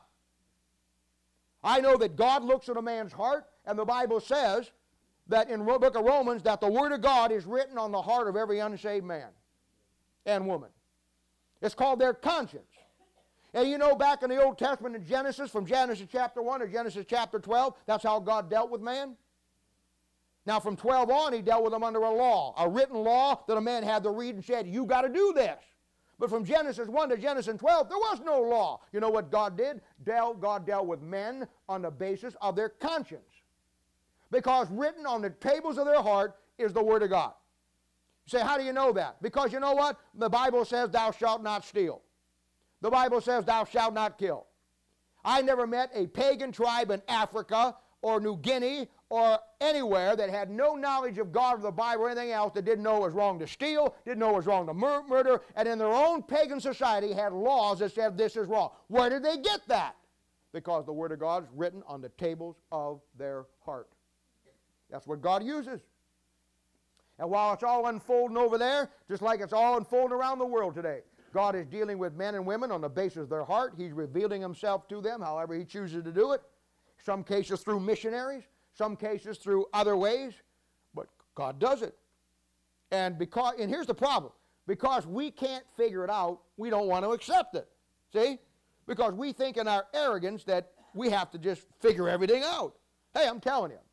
I know that God looks at a man's heart, and the Bible says that in the book of Romans that the Word of God is written on the heart of every unsaved man and woman. It's called their conscience. And you know back in the Old Testament in Genesis, from Genesis chapter 1 to Genesis chapter 12, that's how God dealt with man. Now from 12 on, he dealt with them under a law, a written law that a man had to read and said, you got to do this. But from Genesis 1 to Genesis 12, there was no law. You know what God did? God dealt with men on the basis of their conscience. Because written on the tables of their heart is the Word of God. You say, how do you know that? Because you know what? The Bible says, thou shalt not steal. The Bible says, thou shalt not kill. I never met a pagan tribe in Africa or New Guinea or anywhere that had no knowledge of God or the Bible or anything else that didn't know it was wrong to steal, didn't know it was wrong to murder, and in their own pagan society had laws that said this is wrong. Where did they get that? Because the Word of God is written on the tables of their heart. That's what God uses. And while it's all unfolding over there, just like it's all unfolding around the world today, God is dealing with men and women on the basis of their heart. He's revealing himself to them however he chooses to do it. Some cases through missionaries, some cases through other ways, but God does it. And here's the problem. Because we can't figure it out, we don't want to accept it. See? Because we think in our arrogance that we have to just figure everything out. Hey, I'm telling you.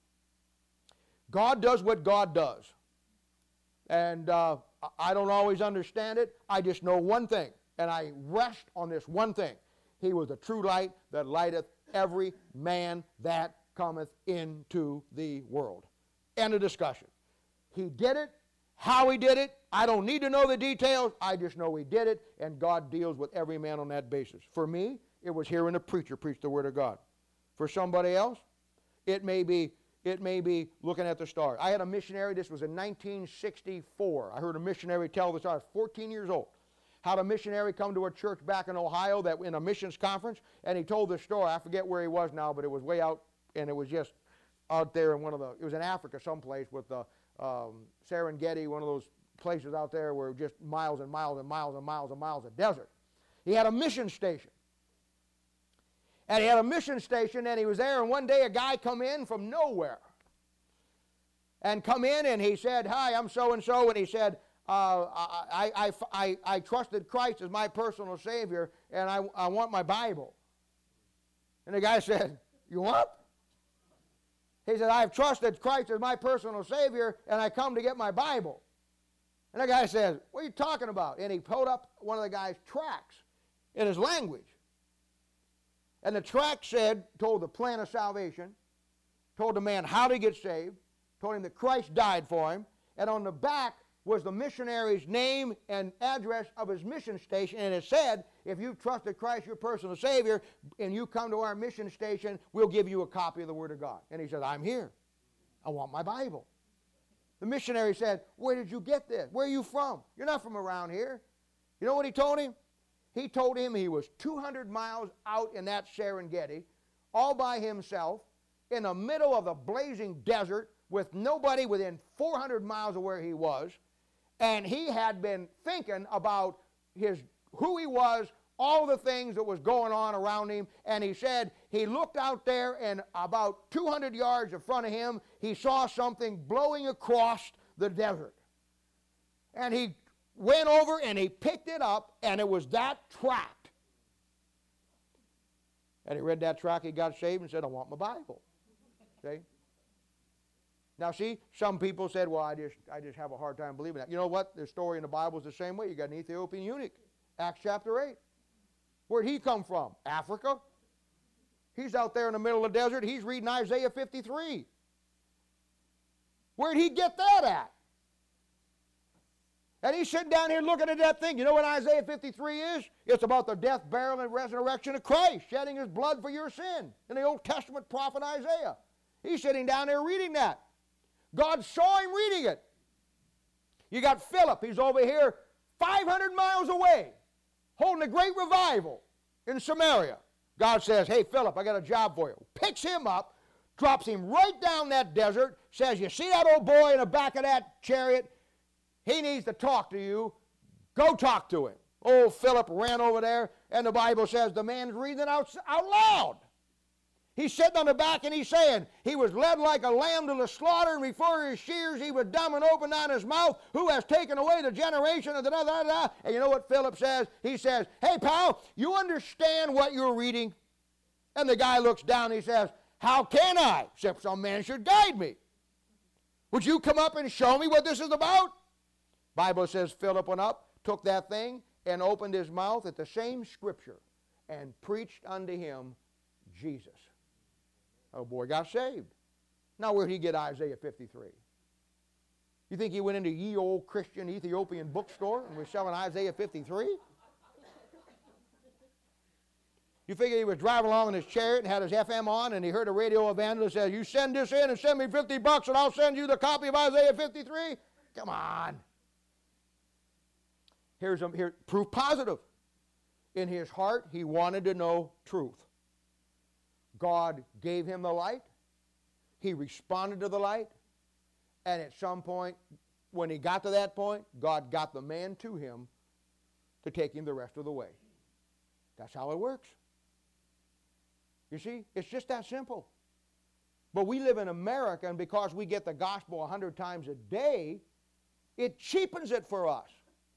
God does what God does. And I don't always understand it. I just know one thing, and I rest on this one thing. He was the true light that lighteth every man that cometh into the world. End of discussion. He did it. How he did it, I don't need to know the details. I just know he did it, and God deals with every man on that basis. For me, it was hearing a preacher preach the Word of God. For somebody else, it may be looking at the stars. I had a missionary, this was in 1964. I heard a missionary tell this, I was 14 years old. Had a missionary come to a church back in Ohio that in a missions conference, and he told this story. I forget where he was now, but it was way out, and it was just out there in it was in Africa someplace with the Serengeti, one of those places out there where just miles and miles and miles and miles and miles of desert. He had a mission station. And he had a mission station, and he was there, and one day a guy come in from nowhere. And come in, and he said, hi, I'm so-and-so, and he said, I trusted Christ as my personal Savior, and I want my Bible. And the guy said, you what? He said, I've trusted Christ as my personal Savior, and I come to get my Bible. And the guy says, what are you talking about? And he pulled up one of the guy's tracts in his language. And the tract told the plan of salvation, told the man how to get saved, told him that Christ died for him, and on the back was the missionary's name and address of his mission station, and it said, if you've trusted Christ your personal Savior, and you come to our mission station, we'll give you a copy of the Word of God. And he said, I'm here. I want my Bible. The missionary said, where did you get this? Where are you from? You're not from around here. You know what he told him? He told him he was 200 miles out in that Serengeti, all by himself, in the middle of the blazing desert, with nobody within 400 miles of where he was, and he had been thinking about who he was, all the things that was going on around him, and he said he looked out there, and about 200 yards in front of him, he saw something blowing across the desert. And he went over and he picked it up, and it was that tract. And he read that tract, he got saved, and said, I want my Bible. See? Now see, some people said, well, I just have a hard time believing that. You know what? The story in the Bible is the same way. You got an Ethiopian eunuch, Acts chapter 8. Where'd he come from? Africa? He's out there in the middle of the desert. He's reading Isaiah 53. Where'd he get that at? And he's sitting down here looking at that thing. You know what Isaiah 53 is? It's about the death, burial, and resurrection of Christ, shedding his blood for your sin. In the Old Testament prophet Isaiah. He's sitting down there reading that. God saw him reading it. You got Philip. He's over here 500 miles away, holding a great revival in Samaria. God says, hey, Philip, I got a job for you. Picks him up, drops him right down that desert, says, you see that old boy in the back of that chariot? He needs to talk to you. Go talk to him. Old Philip ran over there, and the Bible says the man's reading it out loud. He's sitting on the back and he's saying, he was led like a lamb to the slaughter, and before his shears he was dumb and opened not his mouth. Who has taken away the generation of the da-da-da-da? And you know what Philip says? He says, hey, pal, you understand what you're reading? And the guy looks down and he says, how can I, except some man should guide me? Would you come up and show me what this is about? Bible says Philip went up, took that thing, and opened his mouth at the same scripture and preached unto him Jesus. Oh, boy, got saved. Now, where did he get Isaiah 53? You think he went into ye old Christian Ethiopian bookstore and was selling Isaiah 53? You figure he was driving along in his chariot and had his FM on, and he heard a radio evangelist say, you send this in and send me $50 and I'll send you the copy of Isaiah 53? Come on. Here's proof positive. In his heart, he wanted to know truth. God gave him the light. He responded to the light. And at some point, when he got to that point, God got the man to him to take him the rest of the way. That's how it works. You see, it's just that simple. But we live in America, and because we get the gospel 100 times a day, it cheapens it for us.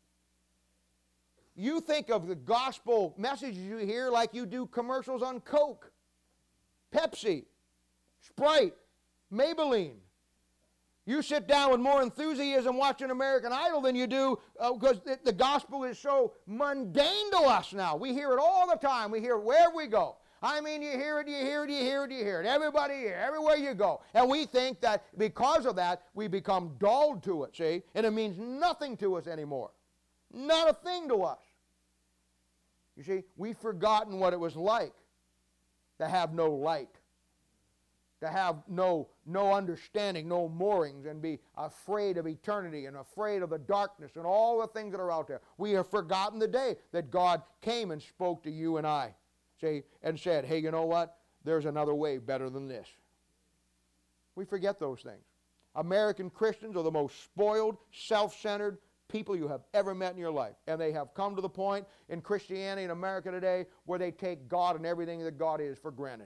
You think of the gospel messages you hear like you do commercials on Coke, Pepsi, Sprite, Maybelline. You sit down with more enthusiasm watching American Idol than you do because the gospel is so mundane to us now. We hear it all the time. We hear it wherever we go. I mean, you hear it, you hear it, you hear it, you hear it. Everybody here, everywhere you go. And we think that because of that, we become dulled to it, see? And it means nothing to us anymore. Not a thing to us. You see, we've forgotten what it was like to have no light, to have no understanding, no moorings, and be afraid of eternity and afraid of the darkness and all the things that are out there. We have forgotten the day that God came and spoke to you and I, see, and said, hey, you know what? There's another way better than this. We forget those things. American Christians are the most spoiled, self-centered people you have ever met in your life. And they have come to the point in Christianity in America today where they take God and everything that God is for granted,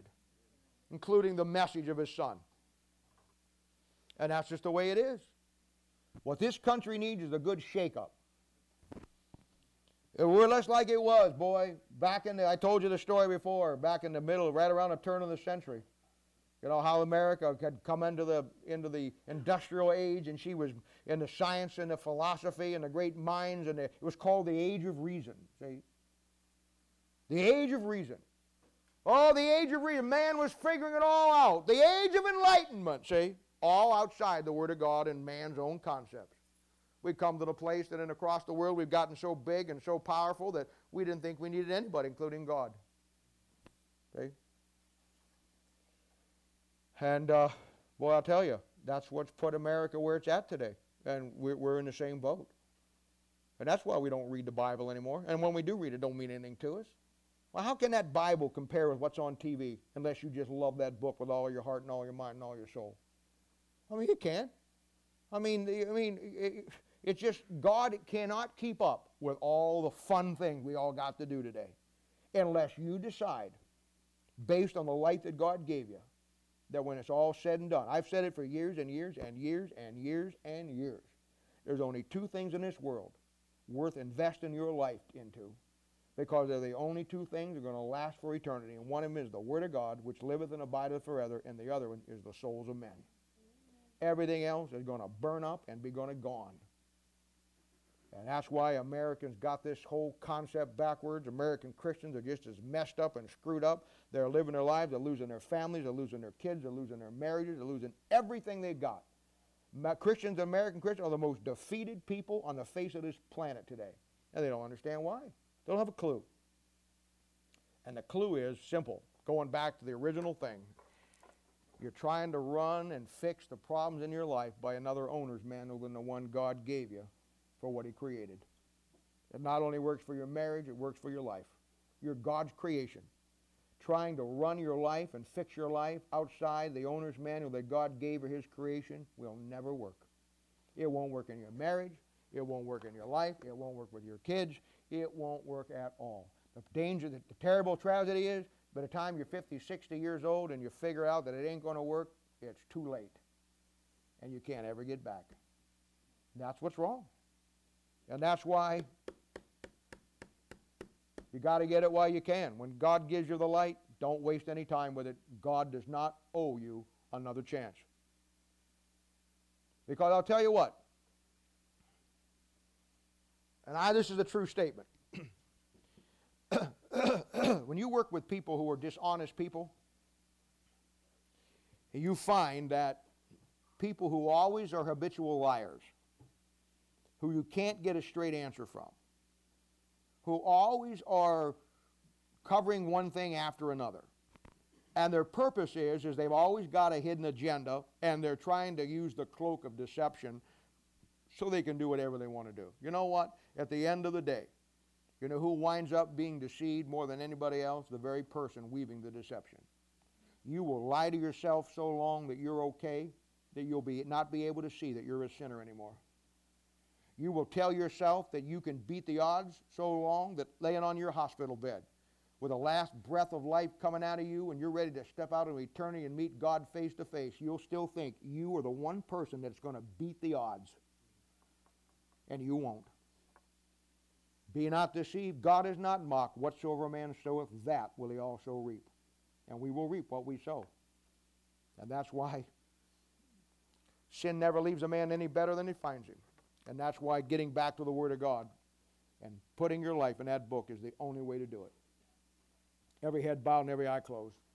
including the message of His Son. And that's just the way it is. What this country needs is a good shake-up. We're less like it was, boy. I told you the story before, back in the middle, right around the turn of the century. You know, how America had come into the industrial age, and she was in the science and the philosophy and the great minds, and it was called the Age of Reason, see? The Age of Reason. Oh, the Age of Reason. Man was figuring it all out. The Age of Enlightenment, see? All outside the Word of God and man's own concepts. We've come to the place that across the world we've gotten so big and so powerful that we didn't think we needed anybody, including God. See? And, boy, I'll tell you, that's what's put America where it's at today. And we're in the same boat. And that's why we don't read the Bible anymore. And when we do read it, it don't mean anything to us. Well, how can that Bible compare with what's on TV unless you just love that book with all your heart and all your mind and all your soul? I mean, it can't. It's just God cannot keep up with all the fun things we all got to do today unless you decide, based on the light that God gave you, that when it's all said and done, I've said it for years and years and years and years and years, there's only two things in this world worth investing your life into, because they're the only two things that are going to last for eternity. And one of them is the Word of God, which liveth and abideth forever, and the other one is the souls of men. Everything else is going to burn up and be going to gone. And that's why Americans got this whole concept backwards. American Christians are just as messed up and screwed up. They're living their lives. They're losing their families. They're losing their kids. They're losing their marriages. They're losing everything they've got. Christians, American Christians, are the most defeated people on the face of this planet today. And they don't understand why. They don't have a clue. And the clue is simple. Going back to the original thing. You're trying to run and fix the problems in your life by another owner's manual than the one God gave you for what He created. It not only works for your marriage, it works for your life. You're God's creation. Trying to run your life and fix your life outside the owner's manual that God gave for His creation will never work. It won't work in your marriage. It won't work in your life. It won't work with your kids. It won't work at all. The danger, the terrible tragedy is, by the time you're 50, 60 years old and you figure out that it ain't going to work, it's too late. And you can't ever get back. And that's what's wrong. And that's why you got to get it while you can. When God gives you the light, don't waste any time with it. God does not owe you another chance. Because I'll tell you what, and this is a true statement. When you work with people who are dishonest people, you find that people who always are habitual liars, who you can't get a straight answer from, who always are covering one thing after another, and their purpose is they've always got a hidden agenda, and they're trying to use the cloak of deception so they can do whatever they want to do. You know what? At the end of the day, you know who winds up being deceived more than anybody else? The very person weaving the deception. You will lie to yourself so long that you're okay, that you'll not be able to see that you're a sinner anymore. You will tell yourself that you can beat the odds so long that laying on your hospital bed with the last breath of life coming out of you and you're ready to step out into eternity and meet God face to face, you'll still think you are the one person that's going to beat the odds. And you won't. Be not deceived, God is not mocked. Whatsoever a man soweth, that will he also reap. And we will reap what we sow. And that's why sin never leaves a man any better than he finds him. And that's why getting back to the Word of God and putting your life in that book is the only way to do it. Every head bowed and every eye closed.